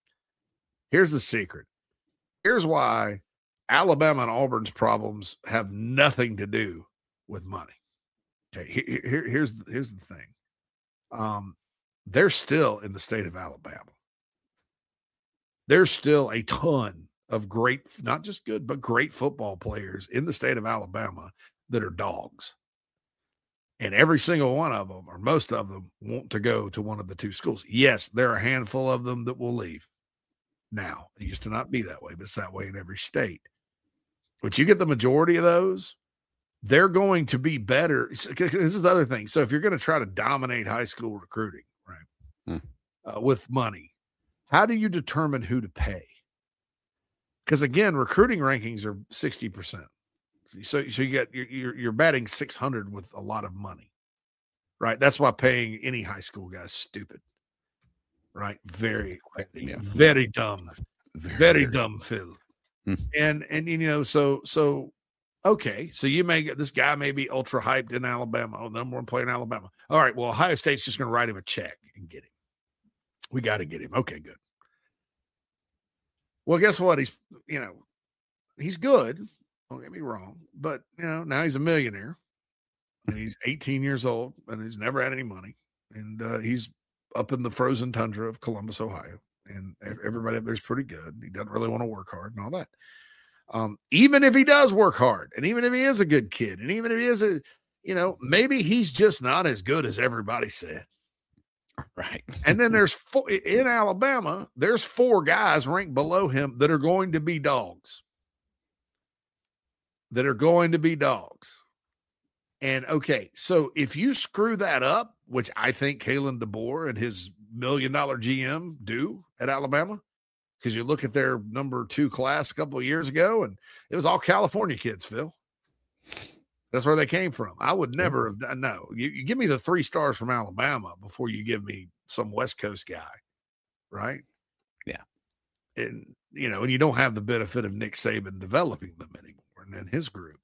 Here's why Alabama and Auburn's problems have nothing to do with money. Okay, here's the thing. They're still in the state of Alabama. There's still a ton of great, not just good, but great football players in the state of Alabama that are dogs. And every single one of them, or most of them, want to go to one of the two schools. Yes, there are a handful of them that will leave. Now, it used to not be that way, but it's that way in every state. But you get the majority of those, they're going to be better. This is the other thing. So if you're going to try to dominate high school recruiting, right, with money, how do you determine who to pay? Because again, recruiting rankings are 60%. So you get you're batting 600 with a lot of money, right? That's why paying any high school guy is stupid, right? Very dumb, very dumb, Phil. And so okay, so you may get this guy may be ultra hyped in Alabama. Oh, number one player in Alabama. All right, well, Ohio State's just going to write him a check and get him. We got to get him. Okay, good. Well, guess what? He's good. Don't get me wrong. But, now he's a millionaire and he's 18 years old and he's never had any money. And he's up in the frozen tundra of Columbus, Ohio. And everybody up there's pretty good. He doesn't really want to work hard and all that. Even if he does work hard and even if he is a good kid and even if he is maybe he's just not as good as everybody said. Right. And then there's in Alabama, there's 4 guys ranked below him that are going to be dogs. And okay, so if you screw that up, which I think Kalen DeBoer and his $1 million GM do at Alabama, because you look at their number 2 class a couple of years ago, and it was all California kids, Phil. That's where they came from. I would never have done. No, you give me the 3 stars from Alabama before you give me some West Coast guy, right? Yeah. And, and you don't have the benefit of Nick Saban developing them anymore and then his group.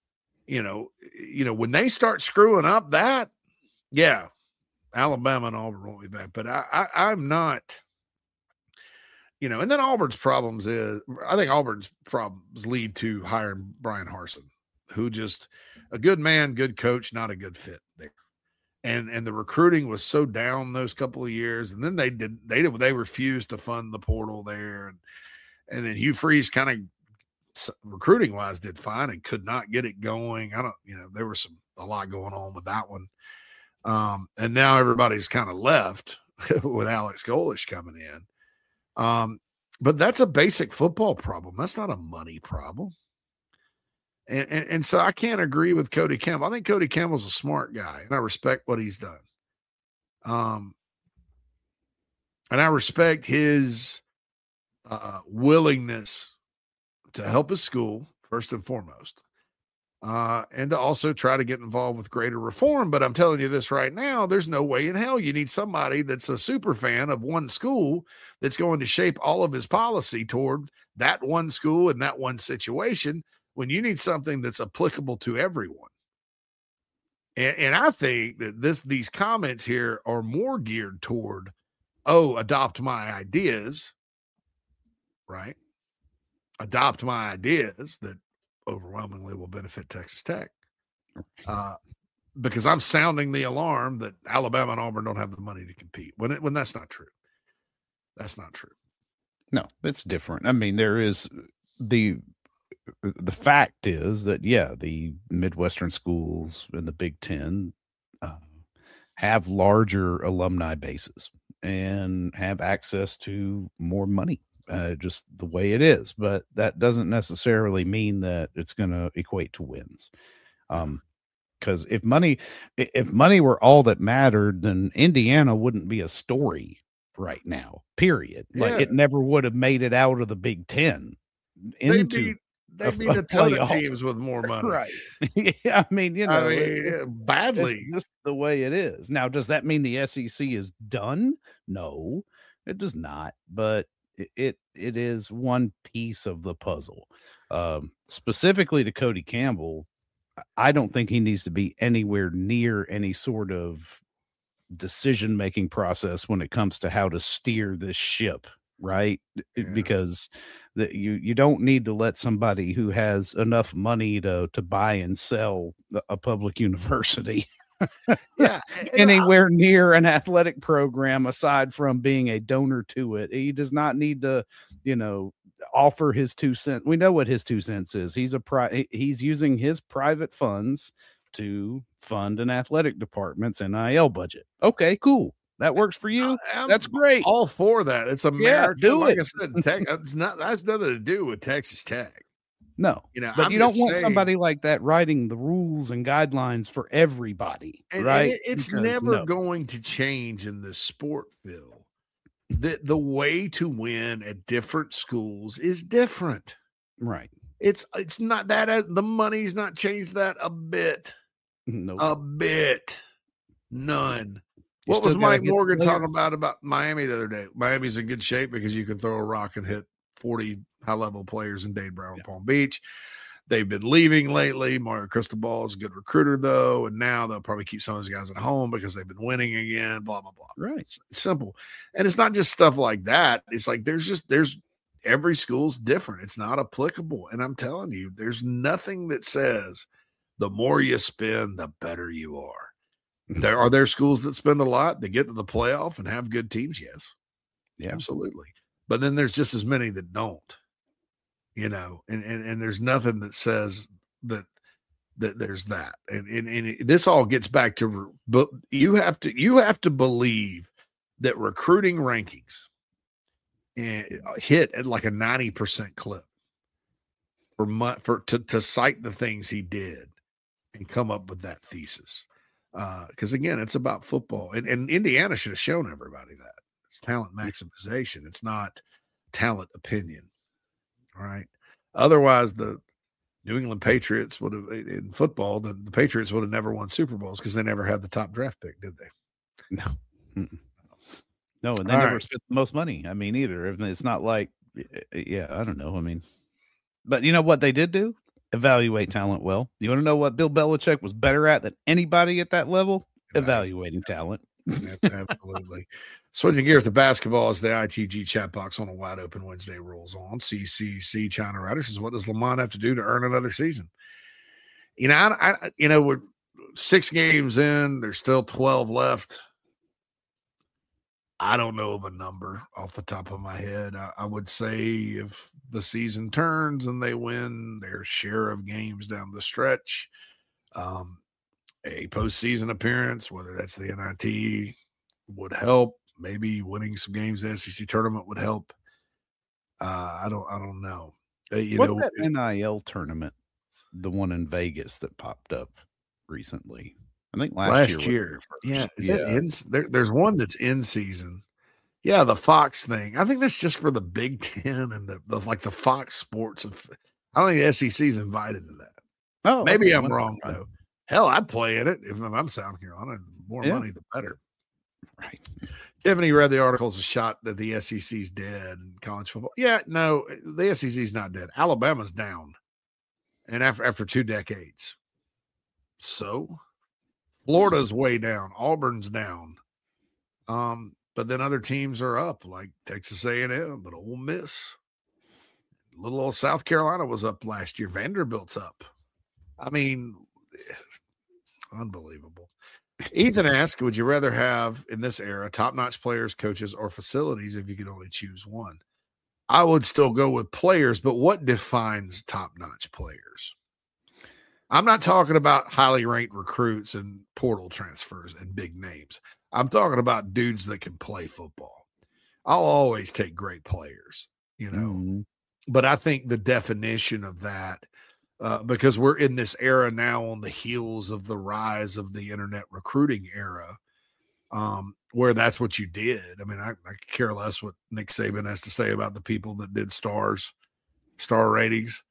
When they start screwing up that, yeah, Alabama and Auburn won't be back. But I'm not, and then Auburn's problems is, I think Auburn's problems lead to hiring Brian Harsin, who just a good man, good coach, not a good fit there. And the recruiting was so down those couple of years. And then they refused to fund the portal there. And then Hugh Freeze kind of recruiting wise did fine and could not get it going. There was a lot going on with that one. And now everybody's kind of left with Alex Golesh coming in. But that's a basic football problem. That's not a money problem. And so I can't agree with Cody Campbell. I think Cody Campbell's a smart guy, and I respect what he's done. And I respect his willingness to help his school, first and foremost, and to also try to get involved with greater reform. But I'm telling you this right now, there's no way in hell you need somebody that's a super fan of one school that's going to shape all of his policy toward that one school and that one situation, when you need something that's applicable to everyone. And I think that these comments here are more geared toward, adopt my ideas, right? Adopt my ideas that overwhelmingly will benefit Texas Tech. Because I'm sounding the alarm that Alabama and Auburn don't have the money to compete when that's not true. That's not true. No, it's different. I mean, there is the fact is that, the Midwestern schools and the Big Ten have larger alumni bases and have access to more money, just the way it is. But that doesn't necessarily mean that it's going to equate to wins. Because if money were all that mattered, then Indiana wouldn't be a story right now, period. Yeah. Like it never would have made it out of the Big Ten. They'd be a ton of teams with more money. Right. Yeah, I mean, badly. It's just the way it is. Now, does that mean the SEC is done? No, it does not. But it is one piece of the puzzle. Specifically to Cody Campbell, I don't think he needs to be anywhere near any sort of decision-making process when it comes to how to steer this ship, right? Yeah. Because you don't need to let somebody who has enough money to buy and sell a public university anywhere near an athletic program aside from being a donor to it. He does not need to, offer his 2 cents. We know what his 2 cents is. He's using his private funds to fund an athletic department's NIL budget. Okay, cool. That works for you. That's great. All for that. It's America. Yeah, like I said, Tech. That's nothing to do with Texas Tech. No, but you don't want somebody like that writing the rules and guidelines for everybody, right? And it's never going to change in this sport, Phil. The way to win at different schools is different, right? It's not that the money's not changed that a bit. No, a bit, none. What was Mike Morgan talking about Miami the other day? Miami's in good shape because you can throw a rock and hit 40 high-level players in Dade, Broward, Palm Beach. they've been leaving lately. Mario Cristobal is a good recruiter, though, and now they'll probably keep some of those guys at home because they've been winning again, blah, blah, blah. Right. It's simple. And it's not just stuff like that. It's like there's every school's different. It's not applicable. And I'm telling you, there's nothing that says the more you spend, the better you are. Are there schools that spend a lot that get to the playoff and have good teams? Yes. Yeah, absolutely. But then there's just as many that don't, and there's nothing that says that there's that. And this all gets back to, but you have to believe that recruiting rankings hit at like a 90% clip to cite the things he did and come up with that thesis. Because again, it's about football, and Indiana should have shown everybody that it's talent maximization. It's not talent opinion. All right. Otherwise, the New England Patriots would have, in football, the Patriots would have never won Super Bowls because they never had the top draft pick, did they? No. No, and they never spent the most money. I mean, either. It's not like, I don't know. I mean, but you know what they did do? Evaluate talent well. You want to know what Bill Belichick was better at than anybody at that level? Evaluating talent. Absolutely. Switching gears to basketball as the ITG chat box on a wide open Wednesday rolls on. CCC China Riders says, what does Lamont have to do to earn another season? We're 6 games in. There's still 12 left. I don't know of a number off the top of my head. I would say if the season turns and they win their share of games down the stretch, a postseason appearance, whether that's the NIT, would help. Maybe winning some games in the SEC tournament would help. I don't know. What's that NIL tournament? The one in Vegas that popped up recently. I think last year. Yeah. There's one that's in season. Yeah. The Fox thing. I think that's just for the Big Ten and the Fox Sports. I don't think the SEC is invited to that. Oh, maybe I'm wrong though. Hell, I'd play in it if I'm South Carolina. The more money, the better. Right. Tiffany read the article as a shot that the SEC's dead in college football. Yeah, no, the SEC's not dead. Alabama's down. And after 2 decades. So Florida's way down. Auburn's down. But then other teams are up, like Texas A&M, but Ole Miss. Little old South Carolina was up last year. Vanderbilt's up. I mean, unbelievable. Ethan asked, would you rather have, in this era, top-notch players, coaches, or facilities if you could only choose one? I would still go with players, but what defines top-notch players? I'm not talking about highly ranked recruits and portal transfers and big names. I'm talking about dudes that can play football. I'll always take great players, but I think the definition of that, because we're in this era now on the heels of the rise of the internet recruiting era, where that's what you did. I mean, I care less what Nick Saban has to say about the people that did star ratings.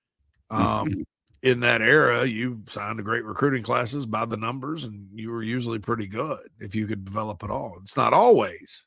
In that era, you signed to great recruiting classes by the numbers, and you were usually pretty good if you could develop it all. It's not always,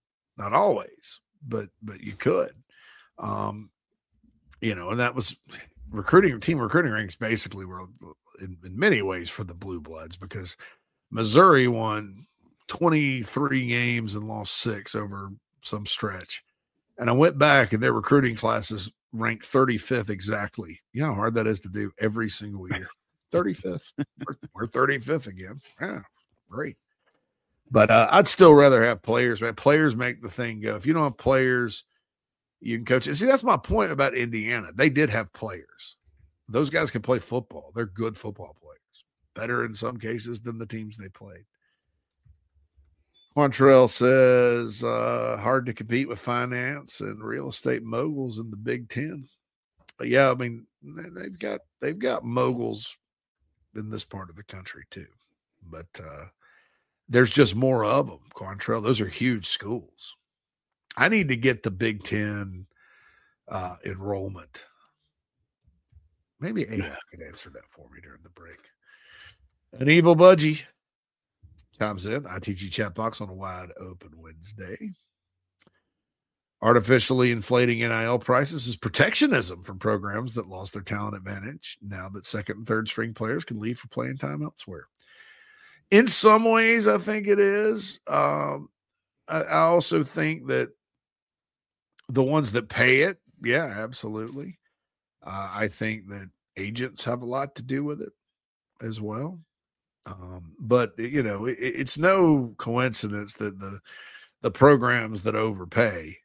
but you could, and that was team recruiting ranks basically were in many ways for the Blue Bloods, because Missouri won 23 games and lost 6 over some stretch. And I went back and their recruiting classes ranked 35th exactly. You know how hard that is to do every single year. 35th. We're 35th again. Yeah, great. But I'd still rather have players, man. Players make the thing go. If you don't have players, you can coach it. See, that's my point about Indiana. They did have players. Those guys can play football. They're good football players. Better in some cases than the teams they played. Quantrell says, hard to compete with finance and real estate moguls in the Big Ten. But yeah, I mean, they've got moguls in this part of the country too. But there's just more of them, Quantrell. Those are huge schools. I need to get the Big Ten enrollment. Maybe AI could answer that for me during the break. An evil budgie chimes in. ITG chat box on a wide open Wednesday. Artificially inflating NIL prices is protectionism from programs that lost their talent advantage now that second and third string players can leave for playing time elsewhere. In some ways, I think it is. I also think that the ones that pay it, yeah, absolutely. I think that agents have a lot to do with it as well. But, it's no coincidence that the programs that overpay,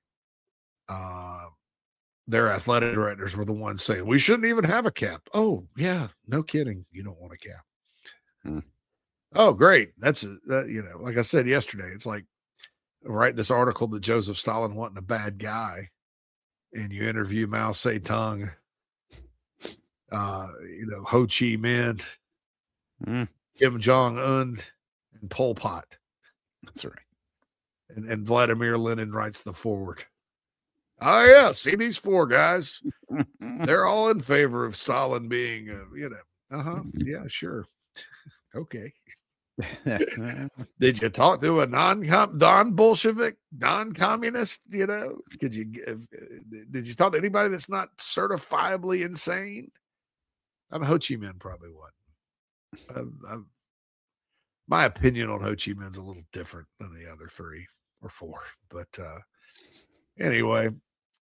their athletic directors were the ones saying, we shouldn't even have a cap. Oh, yeah, no kidding. You don't want a cap. Oh, great. That's, like I said yesterday, it's like, write this article that Joseph Stalin wasn't a bad guy, and you interview Mao Zedong, Ho Chi Minh, Kim Jong-un, and Pol Pot. That's right. And Vladimir Lenin writes the foreword. Oh, yeah. See these four guys? They're all in favor of Stalin being, yeah, sure. Okay. Did you talk to a non-Bolshevik, non-communist? Did you talk to anybody that's not certifiably insane? Ho Chi Minh probably wasn't. My opinion on Ho Chi Minh's a little different than the other 3 or 4, but anyway.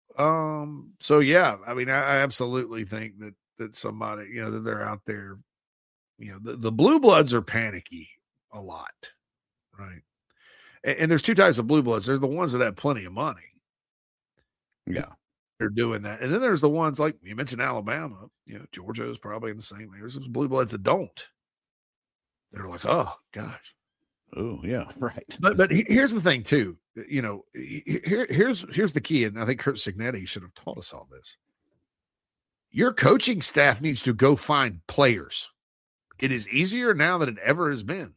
So yeah, I mean, I absolutely think that somebody, that they're out there, the blue bloods are panicky a lot, right? And there's 2 types of blue bloods. There's the ones that have plenty of money. Yeah. They're doing that. And then there's the ones like you mentioned, Alabama, Georgia is probably in the same way. There's some blue bloods that don't. They're like, oh gosh. Oh yeah. Right. But here's the thing too, here's the key. And I think Curt Cignetti should have taught us all this. Your coaching staff needs to go find players. It is easier now than it ever has been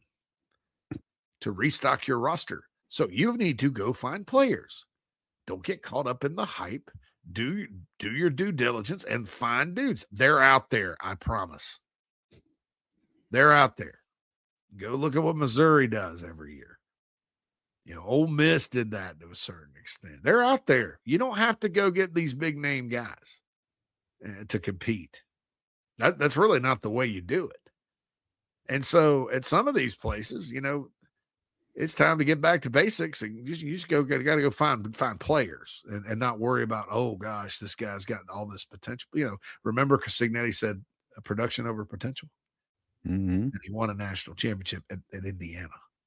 to restock your roster. So you need to go find players. Don't get caught up in the hype. Do your due diligence and find dudes. They're out there. I promise. They're out there. Go look at what Missouri does every year. Ole Miss did that to a certain extent. They're out there. You don't have to go get these big name guys to compete. That's really not the way you do it. And so at some of these places, it's time to get back to basics, and you just got to go find players and not worry about, oh gosh, this guy's got all this potential. Remember Cignetti said production over potential. And he won a national championship at Indiana.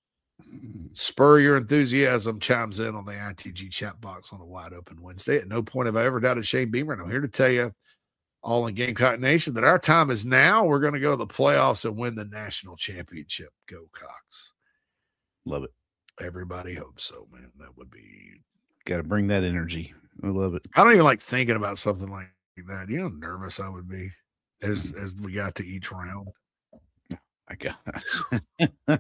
Spur your enthusiasm chimes in on the ITG chat box on a wide open Wednesday. At no point have I ever doubted Shane Beamer, and I'm here to tell you, all in Gamecock Nation, that our time is now. We're going to go to the playoffs and win the national championship. Go Cox. Love it. Everybody hopes so, man. That would be. Got to bring that energy. I love it. I don't even like thinking about something like that. You know how nervous I would be as we got to each round. I got.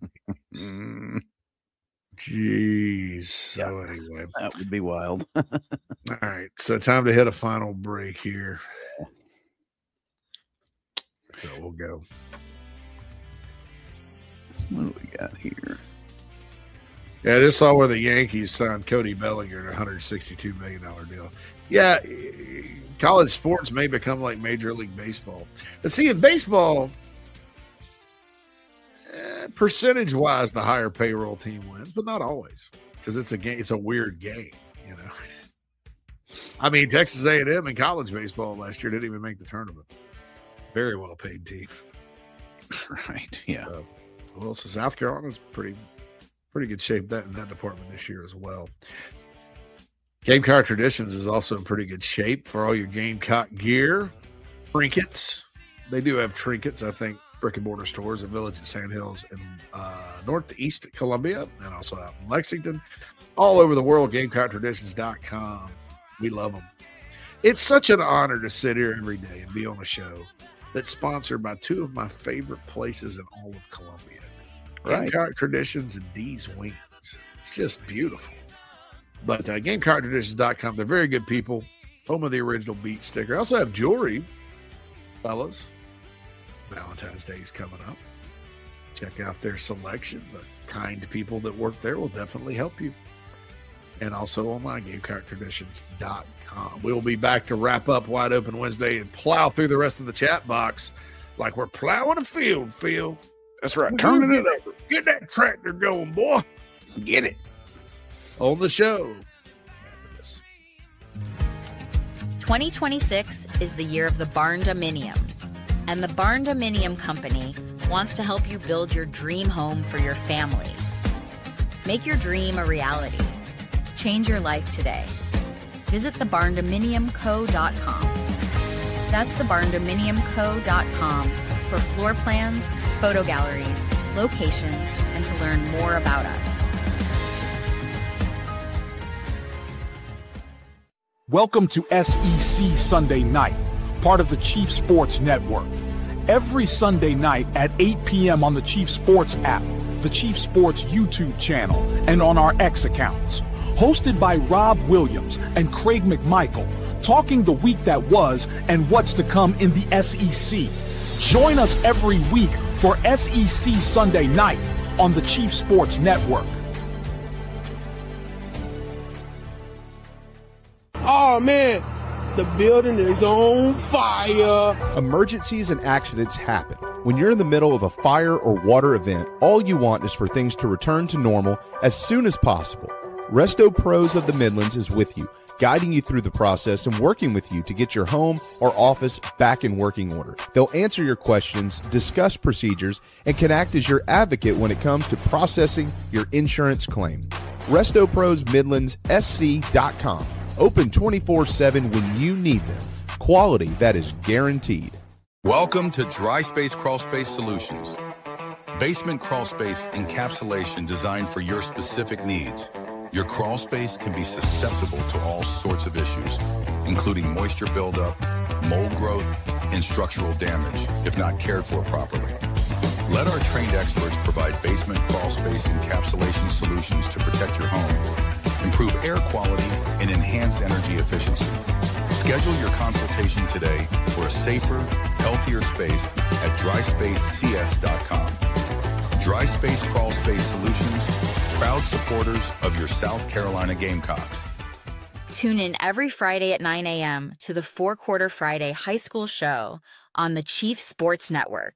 Jeez. So anyway, that would be wild. All right. So time to hit a final break here. So we'll go. What do we got here? Yeah, I just saw where the Yankees signed Cody Bellinger to a $162 million deal. Yeah, college sports may become like Major League Baseball. But see, in baseball, percentage-wise, the higher payroll team wins, but not always, because it's a game. It's a weird game, I mean, Texas A&M in college baseball last year didn't even make the tournament. Very well-paid team. Right, yeah. So South Carolina's pretty good shape in that department this year as well. Gamecock Traditions is also in pretty good shape for all your Gamecock gear. Trinkets. They do have trinkets, I think, brick and mortar stores, a Village at Sand Hills in northeast Columbia, and also out in Lexington. All over the world, GamecockTraditions.com. We love them. It's such an honor to sit here every day and be on a show that's sponsored by 2 of my favorite places in all of Columbia. Right. Gamecock Traditions and D's Wings. It's just beautiful. But GamecockTraditions.com, they're very good people. Home of the original Beat sticker. I also have jewelry, fellas. Valentine's Day is coming up. Check out their selection. The kind people that work there will definitely help you. and also on mygamecocktraditions.com. We'll be back to wrap up Wide Open Wednesday and plow through the rest of the chat box like we're plowing a field, Phil. That's right. Turning it over. Get that tractor going, boy. Get it. On the show. 2026 is the year of the Barn-Dominium, and the Barn-Dominium Company wants to help you build your dream home for your family. Make your dream a reality. Change your life today. Visit thebarndominiumco.com. That's thebarndominiumco.com for floor plans, photo galleries, locations, and to learn more about us. Welcome to SEC Sunday Night, part of the Chief Sports Network. Every Sunday night at 8 p.m. on the Chief Sports app, the Chief Sports YouTube channel, and on our X accounts. Hosted by Rob Williams and Craig McMichael, talking the week that was and what's to come in the SEC. Join us every week for SEC Sunday Night on the Chief Sports Network. Oh man, the building is on fire. Emergencies and accidents happen. When you're in the middle of a fire or water event, all you want is for things to return to normal as soon as possible. Resto Pros of the Midlands is with you, guiding you through the process and working with you to get your home or office back in working order. They'll answer your questions, discuss procedures, and can act as your advocate when it comes to processing your insurance claim. Resto Pros Midlands SC.com. Open 24/7 when you need them. Quality that is guaranteed. Welcome to Dry Space Crawl Space Solutions. Basement crawl space encapsulation designed for your specific needs. Your crawl space can be susceptible to all sorts of issues, including moisture buildup, mold growth, and structural damage if not cared for properly. Let our trained experts provide basement crawl space encapsulation solutions to protect your home, improve air quality, and enhance energy efficiency. Schedule your consultation today for a safer, healthier space at dryspacecs.com. Dry Space Crawl Space Solutions, proud supporters of your South Carolina Gamecocks. Tune in every Friday at 9 a.m. to the 4-Quarter Friday High School Show on the Chief Sports Network.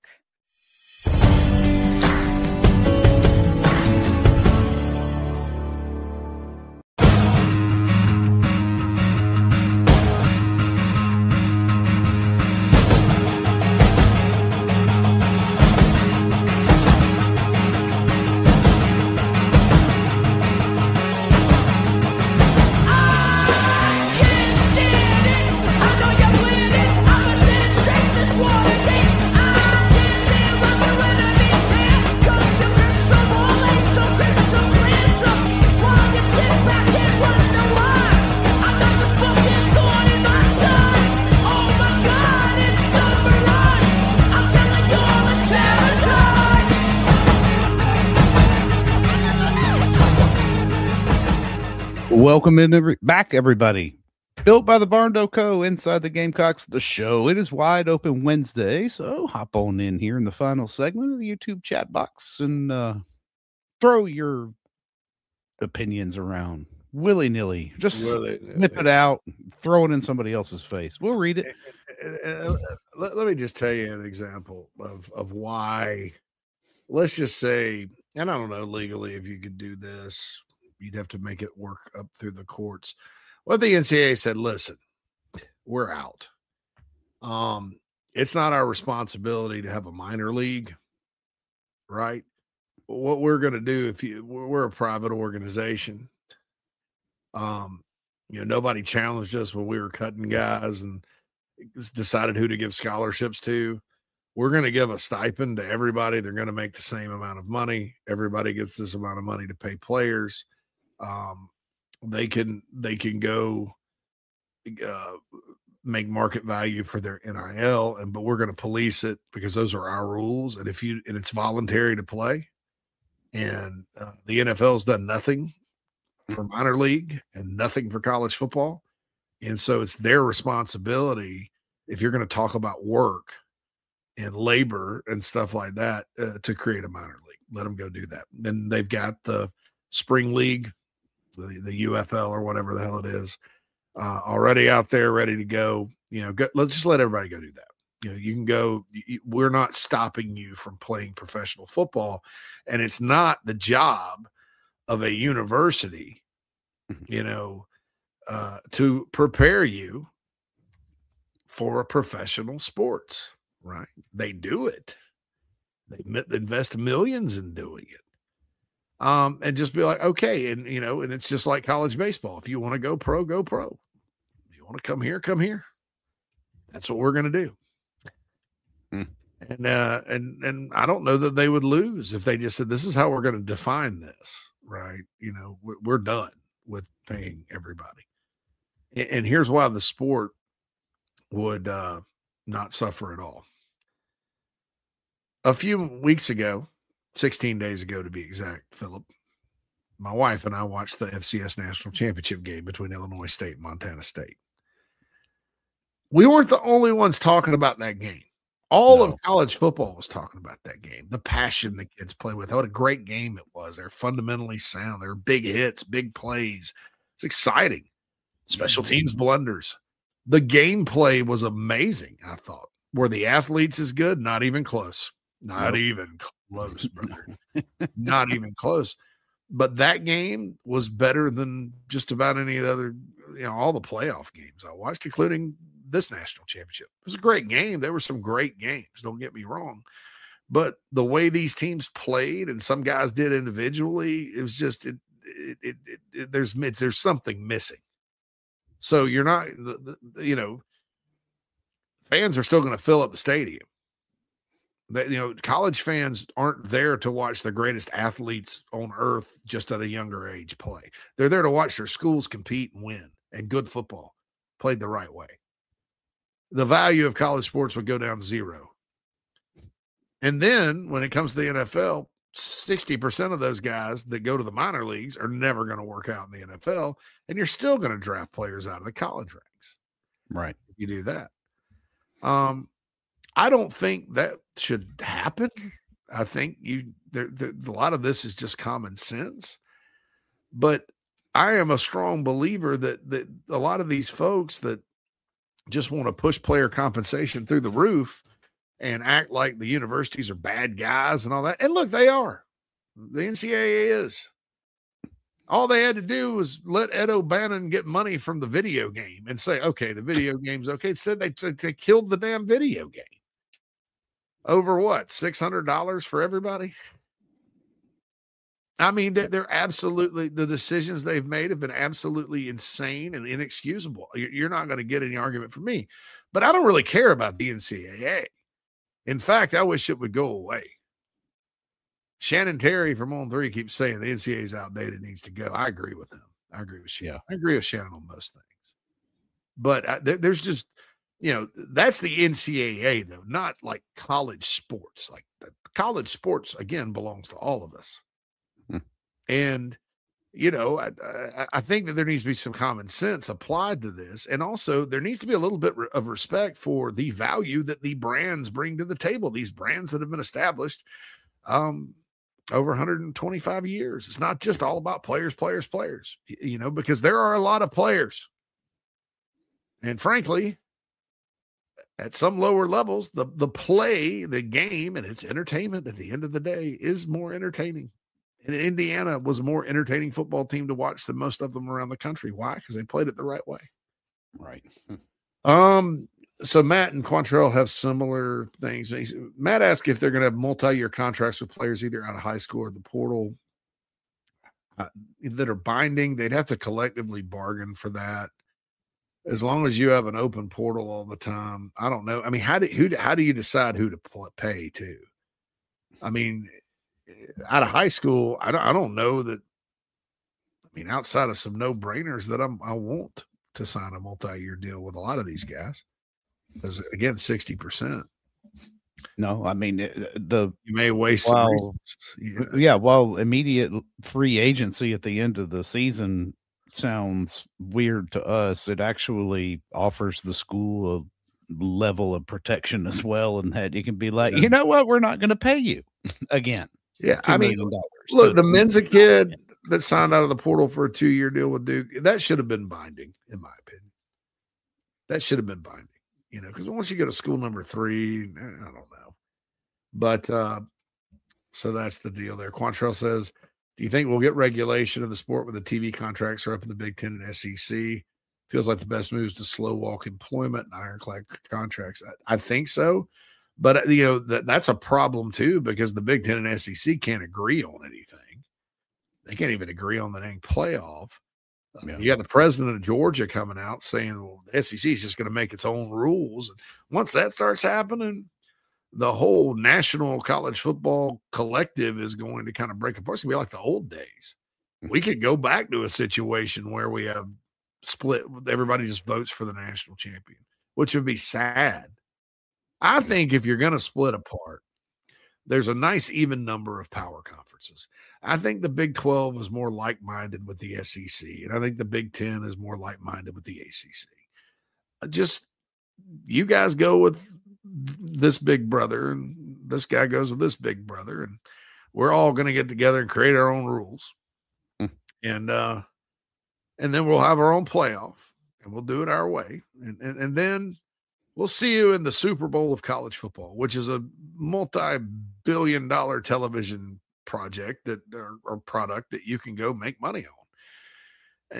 Welcome in back, everybody. Built by the Barndo Co. Inside the Gamecocks, the show. It is Wide Open Wednesday, so hop on in here in the final segment of the YouTube chat box and throw your opinions around willy-nilly. Just nip it out, throw it in somebody else's face. We'll read it. Let me just tell you an example of why. Let's just say, and I don't know legally if you could do this. You'd have to make it work up through the courts. What the NCAA said, listen, we're out. It's not our responsibility to have a minor league, right? What we're going to do, we're a private organization. Nobody challenged us when we were cutting guys and decided who to give scholarships to. We're going to give a stipend to everybody. They're going to make the same amount of money. Everybody gets this amount of money to pay players. They can go make market value for their NIL, but we're going to police it because those are our rules. And it's voluntary to play. And the NFL's done nothing for minor league and nothing for college football. And so it's their responsibility, if you're going to talk about work and labor and stuff like that, to create a minor league. Let them go do that. Then they've got the spring league the UFL or whatever the hell it is, already out there, ready to go. Let's just let everybody go do that. You can go. We're not stopping you from playing professional football, and it's not the job of a university, to prepare you for professional sports. Right? They do it. They invest millions in doing it. And just be like, okay. And, and it's just like college baseball. If you want to go pro, go pro. If you want to come here, come here. That's what we're going to do. And I don't know that they would lose if they just said, this is how we're going to define this. Right. We're done with paying everybody. And here's why the sport would not suffer at all. A few weeks ago, 16 days ago to be exact, Philip, my wife and I watched the FCS National Championship game between Illinois State and Montana State. We weren't the only ones talking about that game. All of college football was talking about that game, the passion the kids play with, what a great game it was. They're fundamentally sound. They're big hits, big plays. It's exciting. Special teams blunders. The gameplay was amazing, I thought. Were the athletes as good? Not even close. Not even close, brother. Not even close. But that game was better than just about any of the other, all the playoff games I watched, including this national championship. It was a great game. There were some great games. Don't get me wrong. But the way these teams played and some guys did individually, it was just, there's something missing. So you're not, fans are still going to fill up the stadium. College fans aren't there to watch the greatest athletes on earth just at a younger age play. They're there to watch their schools compete and win, and good football played the right way. The value of college sports would go down zero. And then when it comes to the NFL, 60% of those guys that go to the minor leagues are never going to work out in the NFL, and you're still going to draft players out of the college ranks. Right. If you do that. I don't think that should happen. I think a lot of this is just common sense. But I am a strong believer that a lot of these folks that just want to push player compensation through the roof and act like the universities are bad guys and all that. And look, they are. The NCAA is. All they had to do was let Ed O'Bannon get money from the video game and say, okay, the video game's okay. Instead, they killed the damn video game. Over what? $600 for everybody? I mean, they're absolutely, the decisions they've made have been absolutely insane and inexcusable. You're not going to get any argument from me. But I don't really care about the NCAA. In fact, I wish it would go away. Shannon Terry from On 3 keeps saying the NCAA is outdated, needs to go. I agree with him. I agree with Shannon. I agree with Shannon on most things. But there's just, that's the NCAA, though, not like college sports. Like college sports, again, belongs to all of us. And, I think that there needs to be some common sense applied to this. And also there needs to be a little bit of respect for the value that the brands bring to the table. These brands that have been established over 125 years. It's not just all about players, because there are a lot of players. And frankly, at some lower levels, the play, the game, and its entertainment at the end of the day is more entertaining. And Indiana was a more entertaining football team to watch than most of them around the country. Why? Because they played it the right way. Right. So Matt and Quantrell have similar things. Matt asked if they're going to have multi-year contracts with players either out of high school or the portal that are binding. They'd have to collectively bargain for that. As long as you have an open portal all the time, I don't know. I mean, how do you decide who to pay to? I mean, out of high school, I don't know that. I mean, outside of some no-brainers that I want to sign a multi-year deal with a lot of these guys, because again, 60%. No, I mean you may waste some resources. While immediate free agency at the end of the season sounds weird to us, it actually offers the school a level of protection as well, and that you can be like, you know what, we're not going to pay you again. Yeah, I mean, look, the Mensa kid, that signed out of the portal for a 2-year deal with Duke, that should have been binding, in my opinion. That should have been binding, because once you go to school number 3, I don't know. But so that's the deal there. Quantrell says, do you think we'll get regulation of the sport when the TV contracts are up in the Big Ten and SEC? Feels like the best move is to slow walk employment and ironclad contracts. I think so. But, that's a problem, too, because the Big Ten and SEC can't agree on anything. They can't even agree on the dang playoff. You got the president of Georgia coming out saying, well, the SEC is just going to make its own rules. And once that starts happening, the whole national college football collective is going to kind of break apart. It's going to be like the old days. We could go back to a situation where we have split, everybody just votes for the national champion, which would be sad. I think if you're going to split apart, there's a nice even number of power conferences. I think the Big 12 is more like-minded with the SEC, and I think the Big 10 is more like-minded with the ACC. Just you guys go with this big brother, and this guy goes with this big brother, and we're all going to get together and create our own rules. And then we'll have our own playoff, and we'll do it our way. And then we'll see you in the Super Bowl of college football, which is a multi-billion-dollar television project or product that you can go make money on.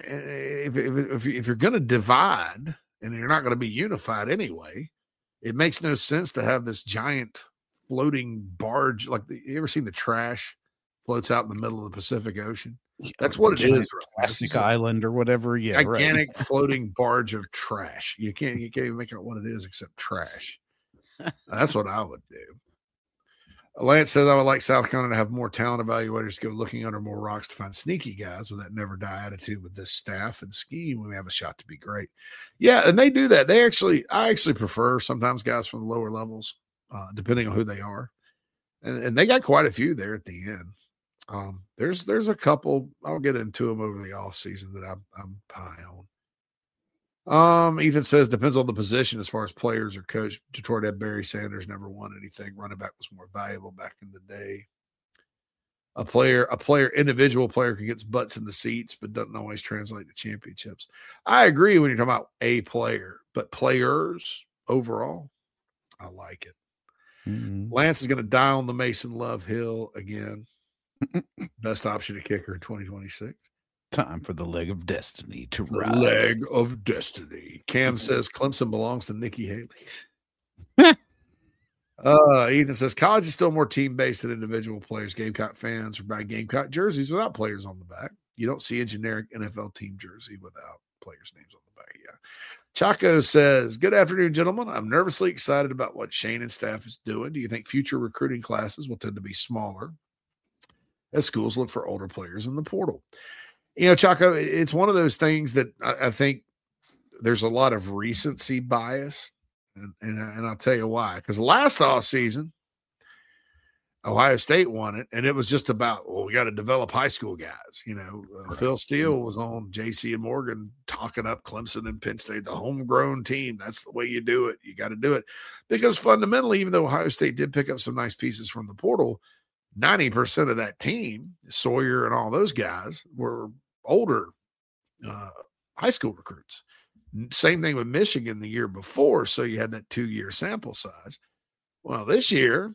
If you're going to divide and you're not going to be unified anyway, it makes no sense to have this giant floating barge. Like, you ever seen the trash floats out in the middle of the Pacific Ocean? That's what it is. Plastic Island or whatever. Yeah, gigantic floating barge of trash. You can't even make out what it is except trash. That's what I would do. Lance says, I would like South Carolina to have more talent evaluators to go looking under more rocks to find sneaky guys with that never die attitude. With this staff and scheme, we have a shot to be great. Yeah, and they do that. I actually prefer sometimes guys from the lower levels, depending on who they are. And they got quite a few there at the end. There's a couple, I'll get into them over the off season that I'm high on. Ethan says, depends on the position as far as players or coach. Detroit had Barry Sanders, never won anything. Running back was more valuable back in the day. Individual player who gets butts in the seats, but doesn't always translate to championships. I agree when you're talking about a player, but players overall, I like it. Mm-hmm. Lance is going to die on the Mason Love Hill again. Best option at kicker in 2026. Time for the leg of destiny to the rise. Leg of destiny. Cam says Clemson belongs to Nikki Haley. Ethan says college is still more team-based than individual players. Gamecock fans are buying Gamecock jerseys without players on the back. You don't see a generic NFL team jersey without players' names on the back. Yeah. Chaco says, good afternoon, gentlemen. I'm nervously excited about what Shane and staff is doing. Do you think future recruiting classes will tend to be smaller as schools look for older players in the portal? Chaco, it's one of those things that I think there's a lot of recency bias, and I'll tell you why. Because last offseason, Ohio State won it, and it was just about, we got to develop high school guys. Right. Phil Steele was on JC and Morgan talking up Clemson and Penn State, the homegrown team. That's the way you do it. You got to do it. Because fundamentally, even though Ohio State did pick up some nice pieces from the portal, 90% of that team, Sawyer and all those guys, were older high school recruits. Same thing with Michigan the year before, so you had that 2-year sample size. Well, this year,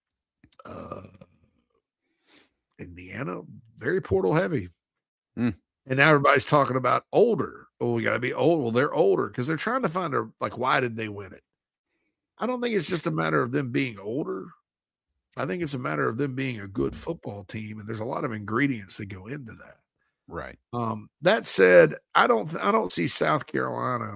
Indiana, very portal heavy. And now everybody's talking about older. Oh, we got to be old. Well, they're older because they're trying to find why did they win it? I don't think it's just a matter of them being older. I think it's a matter of them being a good football team, and there's a lot of ingredients that go into that. Right. That said, I don't see South Carolina.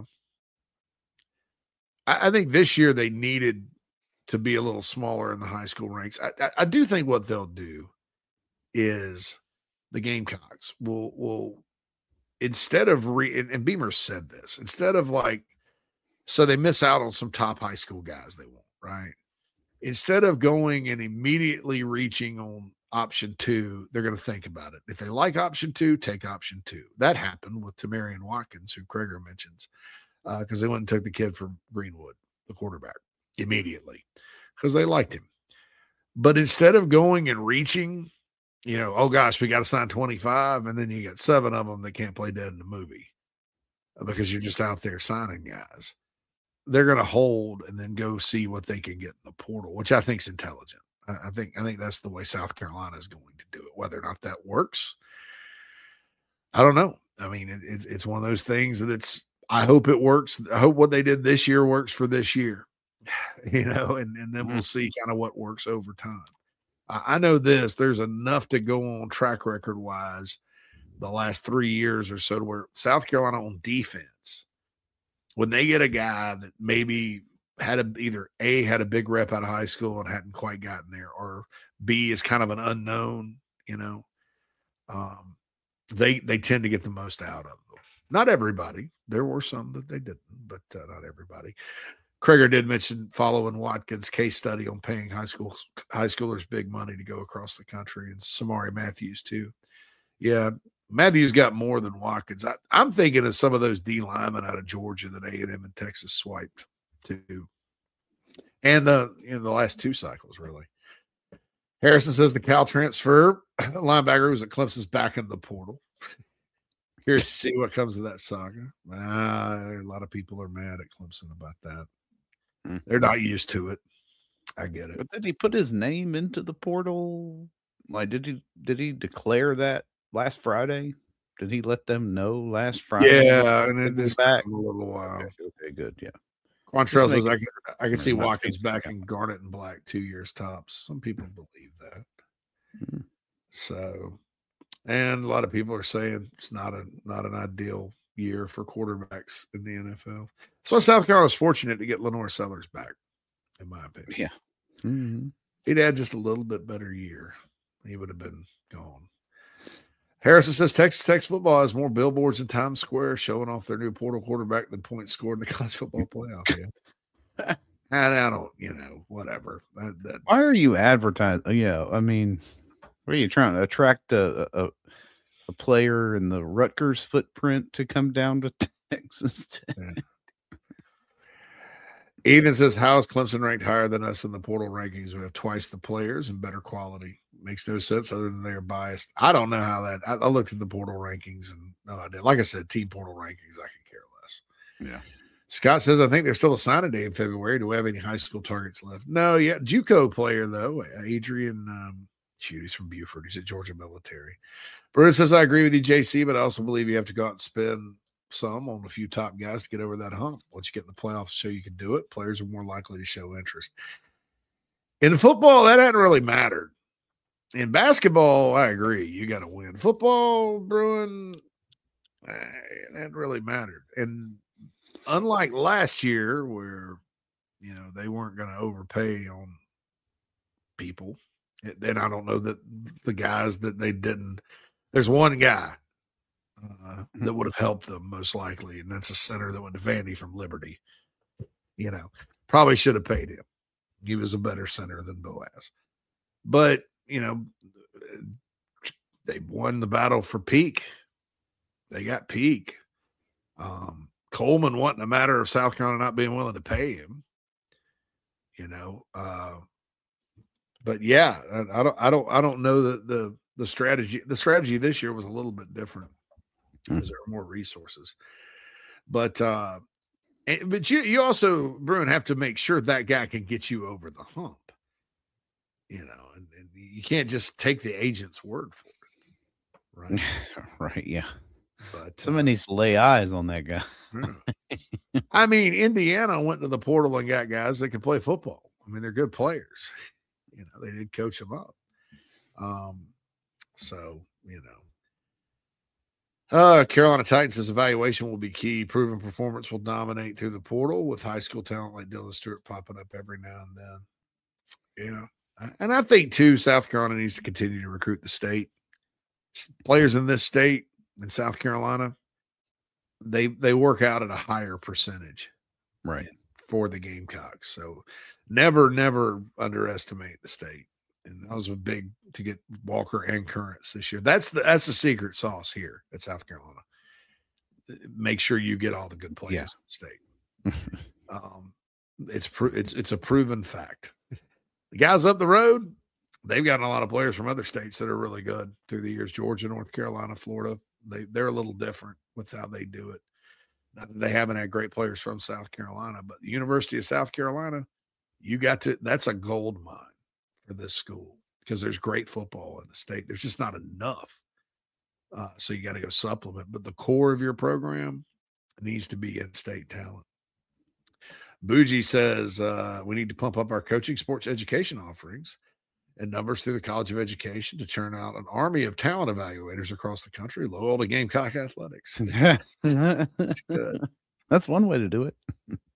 I think this year they needed to be a little smaller in the high school ranks. I do think what they'll do is the Gamecocks will instead of and Beamer said this, instead of so they miss out on some top high school guys they want, right? Instead of going and immediately reaching on option 2, they're going to think about it. If they like option 2, take option 2. That happened with Tamarian Watkins, who Kreger mentions, because they went and took the kid from Greenwood, the quarterback, immediately because they liked him. But instead of going and reaching oh gosh, we got to sign 25, and then you got 7 of them that can't play dead in the movie because you're just out there signing guys. They're going to hold and then go see what they can get in the portal, which I think is intelligent. I think that's the way South Carolina is going to do it. Whether or not that works, I don't know. I mean, it's one of those things that I hope it works. I hope what they did this year works for this year, and then we'll see kind of what works over time. I know there's enough to go on track record wise the last 3 years or so to where South Carolina on defense, when they get a guy that maybe had either A, had a big rep out of high school and hadn't quite gotten there, or B, is kind of an unknown, they tend to get the most out of them. Not everybody. There were some that they didn't, but not everybody. Krager did mention following Watkins' case study on paying high schoolers big money to go across the country, and Samari Matthews too. Yeah, Matthews got more than Watkins. I'm thinking of some of those D linemen out of Georgia that A&M and Texas swiped too, and the last 2 cycles really. Harrison says the Cal transfer linebacker was at Clemson's back in the portal. Curious to see what comes of that saga. A lot of people are mad at Clemson about that. They're not used to it. I get it. But did he put his name into the portal? Like, did he declare that last Friday? Did he let them know last Friday? Yeah, and it just took him a little while. Okay, good. Yeah. Quantrell says I can see Watkins back in garnet and black 2 years tops. Some people believe that. So, and a lot of people are saying it's not an ideal year for quarterbacks in the NFL. So South Carolina's fortunate to get Lenore Sellers back, in my opinion. Yeah. Mm-hmm. He'd had just a little bit better year. He would have been gone. Harrison says Texas Tech football has more billboards in Times Square showing off their new portal quarterback than points scored in the college football playoff. Yeah. And I don't, whatever. Why are you advertising? Yeah, I mean, what are you trying to attract a player in the Rutgers footprint to come down to Texas Tech? Yeah. Ethan says, how is Clemson ranked higher than us in the portal rankings? We have twice the players and better quality. Makes no sense other than they are biased. I don't know how that. I looked at the portal rankings and no idea. Like I said, team portal rankings, I could care less. Yeah. Scott says, I think there's still a signing day in February. Do we have any high school targets left? No, yeah. JUCO player, though. Adrian, he's from Buford. He's at Georgia Military. Bruce says, I agree with you, JC, but I also believe you have to go out and spend some on a few top guys to get over that hump. Once you get in the playoffs, show you can do it. Players are more likely to show interest. In football, that hadn't really mattered. In basketball, I agree. You got to win. Football, Bruin, it hadn't really mattered. And unlike last year where, they weren't going to overpay on people, then I don't know that the guys that they didn't – there's one guy that would have helped them most likely, and that's a center that went to Vandy from Liberty. Probably should have paid him. He was a better center than Boaz. But, they won the battle for Peak. They got Peak. Coleman wasn't a matter of South Carolina not being willing to pay him. But yeah, I don't know that the strategy this year was a little bit different because there are more resources. But you also, Bruin, have to make sure that guy can get you over the hump. And you can't just take the agent's word for it. Right. Right. Yeah. But somebody needs to lay eyes on that guy. I mean, Indiana went to the portal and got guys that can play football. I mean, they're good players. They did coach them up. Carolina Titans' evaluation will be key. Proven performance will dominate through the portal with high school talent like Dylan Stewart popping up every now and then. And I think, too, South Carolina needs to continue to recruit the state. Players in this state, in South Carolina, they work out at a higher percentage. Right. For the Gamecocks. So never underestimate the state. And that was a big to get Walker and Currents this year. That's the secret sauce here at South Carolina. Make sure you get all the good players in the state. It's a proven fact. The guys up the road, they've gotten a lot of players from other states that are really good through the years. Georgia, North Carolina, Florida. They're a little different with how they do it. Not that they haven't had great players from South Carolina, but the University of South Carolina, that's a gold mine for this school because there's great football in the state. There's just not enough. So you got to go supplement. But the core of your program needs to be in-state talent. Bougie says we need to pump up our coaching, sports education offerings and numbers through the College of Education to churn out an army of talent evaluators across the country, loyal to Gamecock athletics. That's good. That's one way to do it.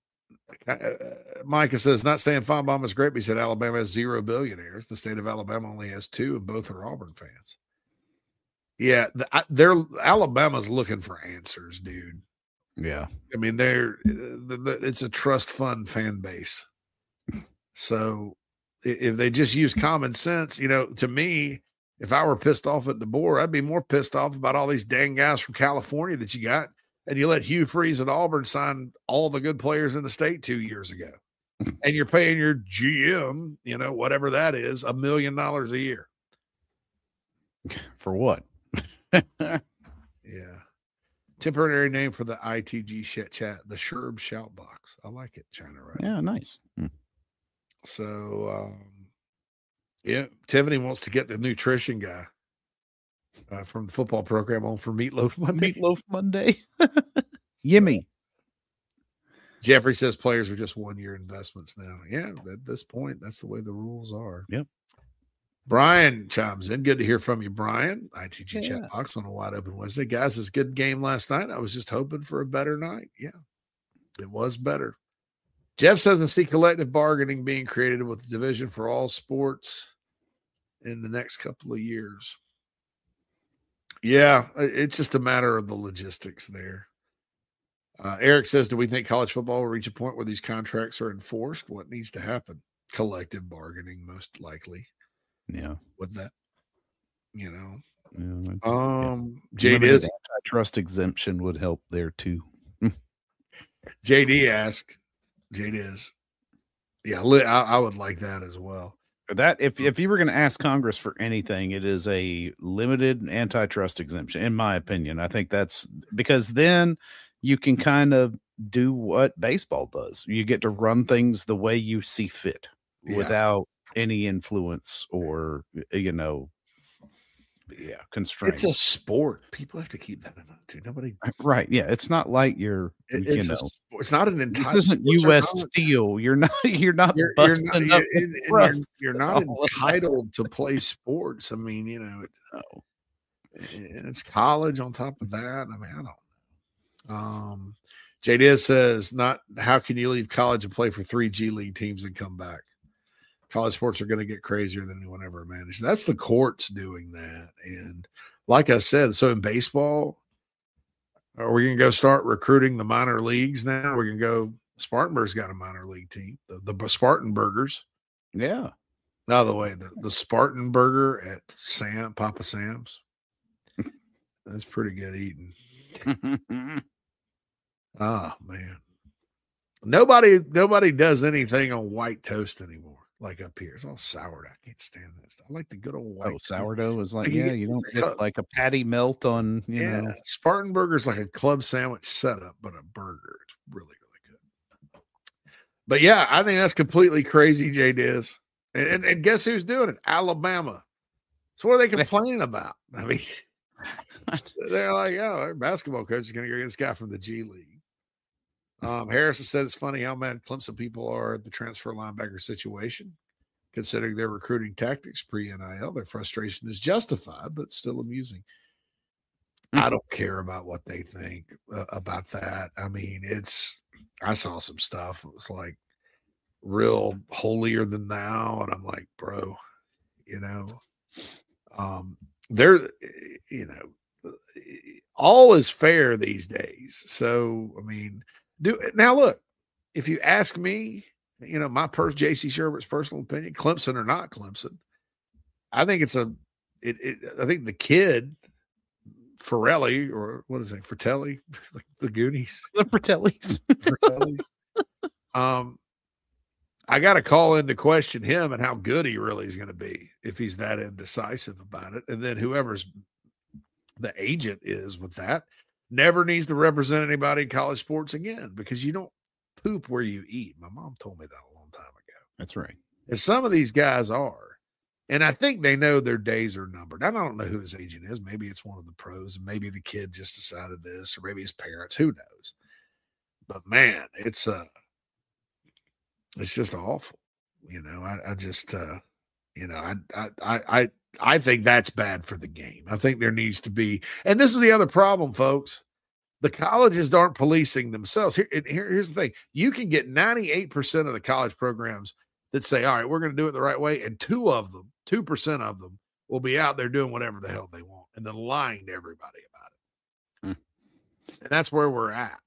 Micah says, not saying Finebaum is great, but he said Alabama has 0 billionaires. The state of Alabama only has 2, and both are Auburn fans. Yeah, Alabama's looking for answers, dude. Yeah. I mean, it's a trust fund fan base. So if they just use common sense, to me, if I were pissed off at DeBoer, I'd be more pissed off about all these dang guys from California that you got. And you let Hugh Freeze at Auburn sign all the good players in the state 2 years ago. And you're paying your GM, whatever that is, $1 million a year. For what? Yeah. Temporary name for the ITG chat, the Sherb Shout Box. I like it, China, right? Yeah, nice. So, Tiffany wants to get the nutrition guy from the football program on for Meatloaf Monday. Meatloaf Monday. Yimmy. Jeffrey says players are just 1-year investments now. Yeah, at this point, that's the way the rules are. Yep. Brian chimes in. Good to hear from you, Brian. ITG chat box on a wide open Wednesday. Guys, it's a good game last night. I was just hoping for a better night. Yeah, it was better. Jeff says, I see collective bargaining being created with the division for all sports in the next couple of years. Yeah, it's just a matter of the logistics there. Eric says, do we think college football will reach a point where these contracts are enforced? What needs to happen? Collective bargaining, most likely. Yeah. With that, JD is antitrust exemption would help there too. JD is, yeah, I would like that as well. That if you were going to ask Congress for anything, it is a limited antitrust exemption, in my opinion. I think that's because then you can kind of do what baseball does. You get to run things the way you see fit without any influence or constraints. It's a sport. People have to keep that in mind too. Nobody, right? Yeah, it's not it's not an entire. This isn't U.S. Steel. You're not busting up. You're not entitled to play sports. I mean, it's college on top of that. I mean, I don't know. JD says, not how can you leave college and play for 3 G League teams and come back? College sports are going to get crazier than anyone ever imagined. That's the courts doing that. And like I said, so in baseball, are we going to go start recruiting the minor leagues now? We're going to go – Spartanburg's got a minor league team, the Spartanburgers. Yeah. By the way, the Spartan burger at Papa Sam's, that's pretty good eating. Oh, man. Nobody does anything on white toast anymore. Like up here, it's all sourdough. I can't stand that stuff. I like the good old white. Sourdough is like, you don't get like a patty melt on, you know. Spartan burger's like a club sandwich setup, but a burger. It's really, really good. But yeah, I think that's completely crazy, Jay Diz. And guess who's doing it? Alabama. So what are they complaining about? I mean, they're like, oh, our basketball coach is going to go get this guy from the G League. Harrison said it's funny how mad Clemson people are at the transfer linebacker situation, considering their recruiting tactics pre-NIL. Their frustration is justified, but still amusing. I don't care about what they think about that. I mean, I saw some stuff. It was like real holier than thou. And I'm like, bro, all is fair these days. So, I mean, now look, if you ask me, my JC Sherbert's personal opinion, Clemson or not Clemson, I think I think the kid Fratelli, or what is it? Fratelli, like the Goonies, the Fratellis. I got to call in to question him and how good he really is going to be if he's that indecisive about it. And then whoever's the agent is with that never needs to represent anybody in college sports again, because you don't poop where you eat. My mom told me that a long time ago. That's right. And some of these guys are. And I think they know their days are numbered. I don't know who his agent is. Maybe it's one of the pros, and maybe the kid just decided this, or maybe his parents. Who knows? But man, it's just awful. You know, I think that's bad for the game. I think there needs to be, and this is the other problem, folks. The colleges aren't policing themselves. Here's the thing. You can get 98% of the college programs that say, all right, we're going to do it the right way. And 2% of them will be out there doing whatever the hell they want and then lying to everybody about it. And that's where we're at.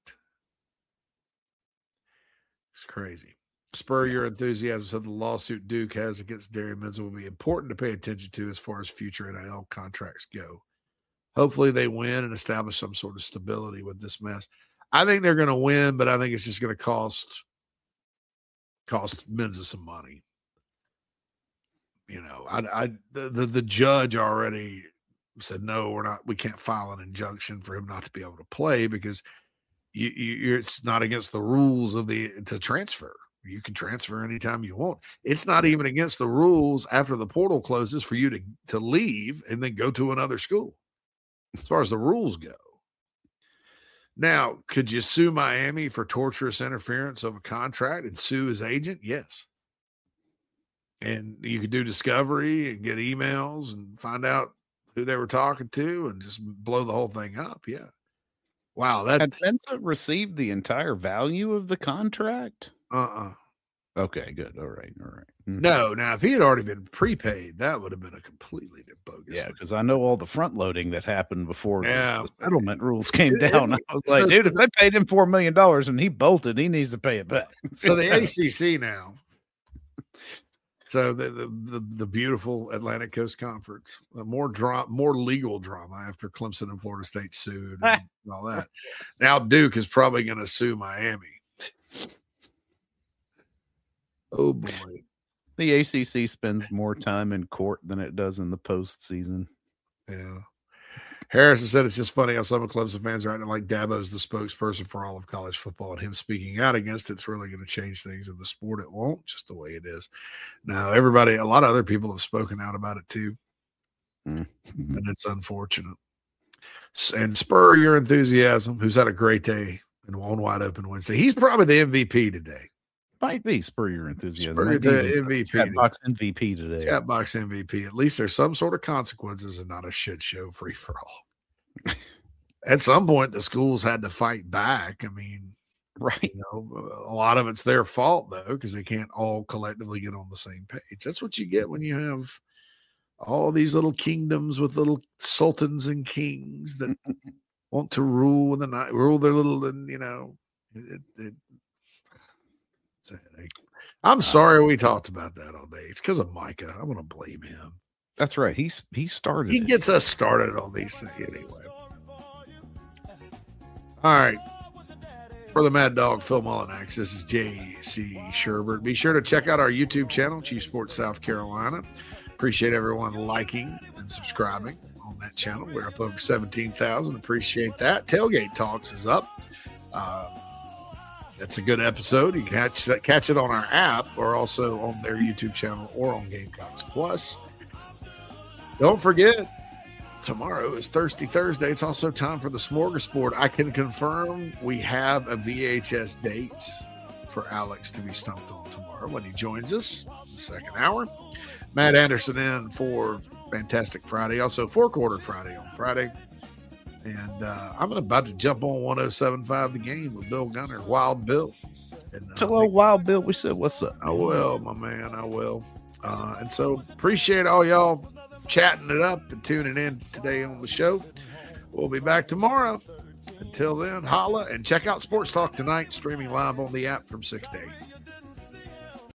It's crazy. Spur your enthusiasm said the lawsuit Duke has against Darian Menzel will be important to pay attention to as far as future NIL contracts go. Hopefully they win and establish some sort of stability with this mess. I think they're going to win, but I think it's just going to cost Menzel some money. You know, the judge already said, no, we can't file an injunction for him not to be able to play because it's not against the rules to transfer. You can transfer anytime you want. It's not even against the rules after the portal closes for you to leave and then go to another school, as far as the rules go. Now, could you sue Miami for torturous interference of a contract and sue his agent? Yes. And you could do discovery and get emails and find out who they were talking to and just blow the whole thing up. Yeah. Wow. Had Menzel received the entire value of the contract? Okay, good. All right. No, now if he had already been prepaid, that would have been a completely bogus. Yeah, because I know all the front loading that happened before the settlement rules came down. I was like, dude, if they paid him $4 million and he bolted, he needs to pay it back. So the ACC now. So the beautiful Atlantic Coast Conference, more legal drama after Clemson and Florida State sued and all that. Now Duke is probably going to sue Miami. Oh boy. The ACC spends more time in court than it does in the postseason. Yeah. Harrison said it's just funny how some of Clemson fans are acting like Dabo's the spokesperson for all of college football, and him speaking out against it's really going to change things in the sport. It won't, just the way it is. Now, a lot of other people have spoken out about it too. And it's unfortunate. And spur your enthusiasm, who's had a great day and won wide open Wednesday. He's probably the MVP today. Might be spur your enthusiasm. Spur the MVP. Chatbox MVP today. Chatbox MVP. At least there's some sort of consequences and not a shit show free for all. At some point, the schools had to fight back. I mean, right. You know, a lot of it's their fault though, because they can't all collectively get on the same page. That's what you get when you have all these little kingdoms with little sultans and kings that want to rule their little, and you know, I'm sorry we talked about that all day. It's because of Micah. I'm going to blame him. That's right. He started. He gets us started on these things anyway. All right. For the Mad Dog, Phil Mullinax, this is J.C. Sherbert. Be sure to check out our YouTube channel, Chief Sports South Carolina. Appreciate everyone liking and subscribing on that channel. We're up over 17,000. Appreciate that. Tailgate Talks is up. That's a good episode. You can catch it on our app or also on their YouTube channel or on Gamecocks Plus. Don't forget, tomorrow is Thirsty Thursday. It's also time for the Smorgasbord. I can confirm we have a VHS date for Alex to be stumped on tomorrow when he joins us in the second hour. Matt Anderson in for Fantastic Friday. Also, Four-Quarter Friday on Friday. And I'm about to jump on 107.5 The Game with Bill Gunner, Wild Bill. And, hello, Wild Bill. We said, what's up? I will, my man. I will. And so appreciate all y'all chatting it up and tuning in today on the show. We'll be back tomorrow. Until then, holla and check out Sports Talk tonight, streaming live on the app from 6 to 8.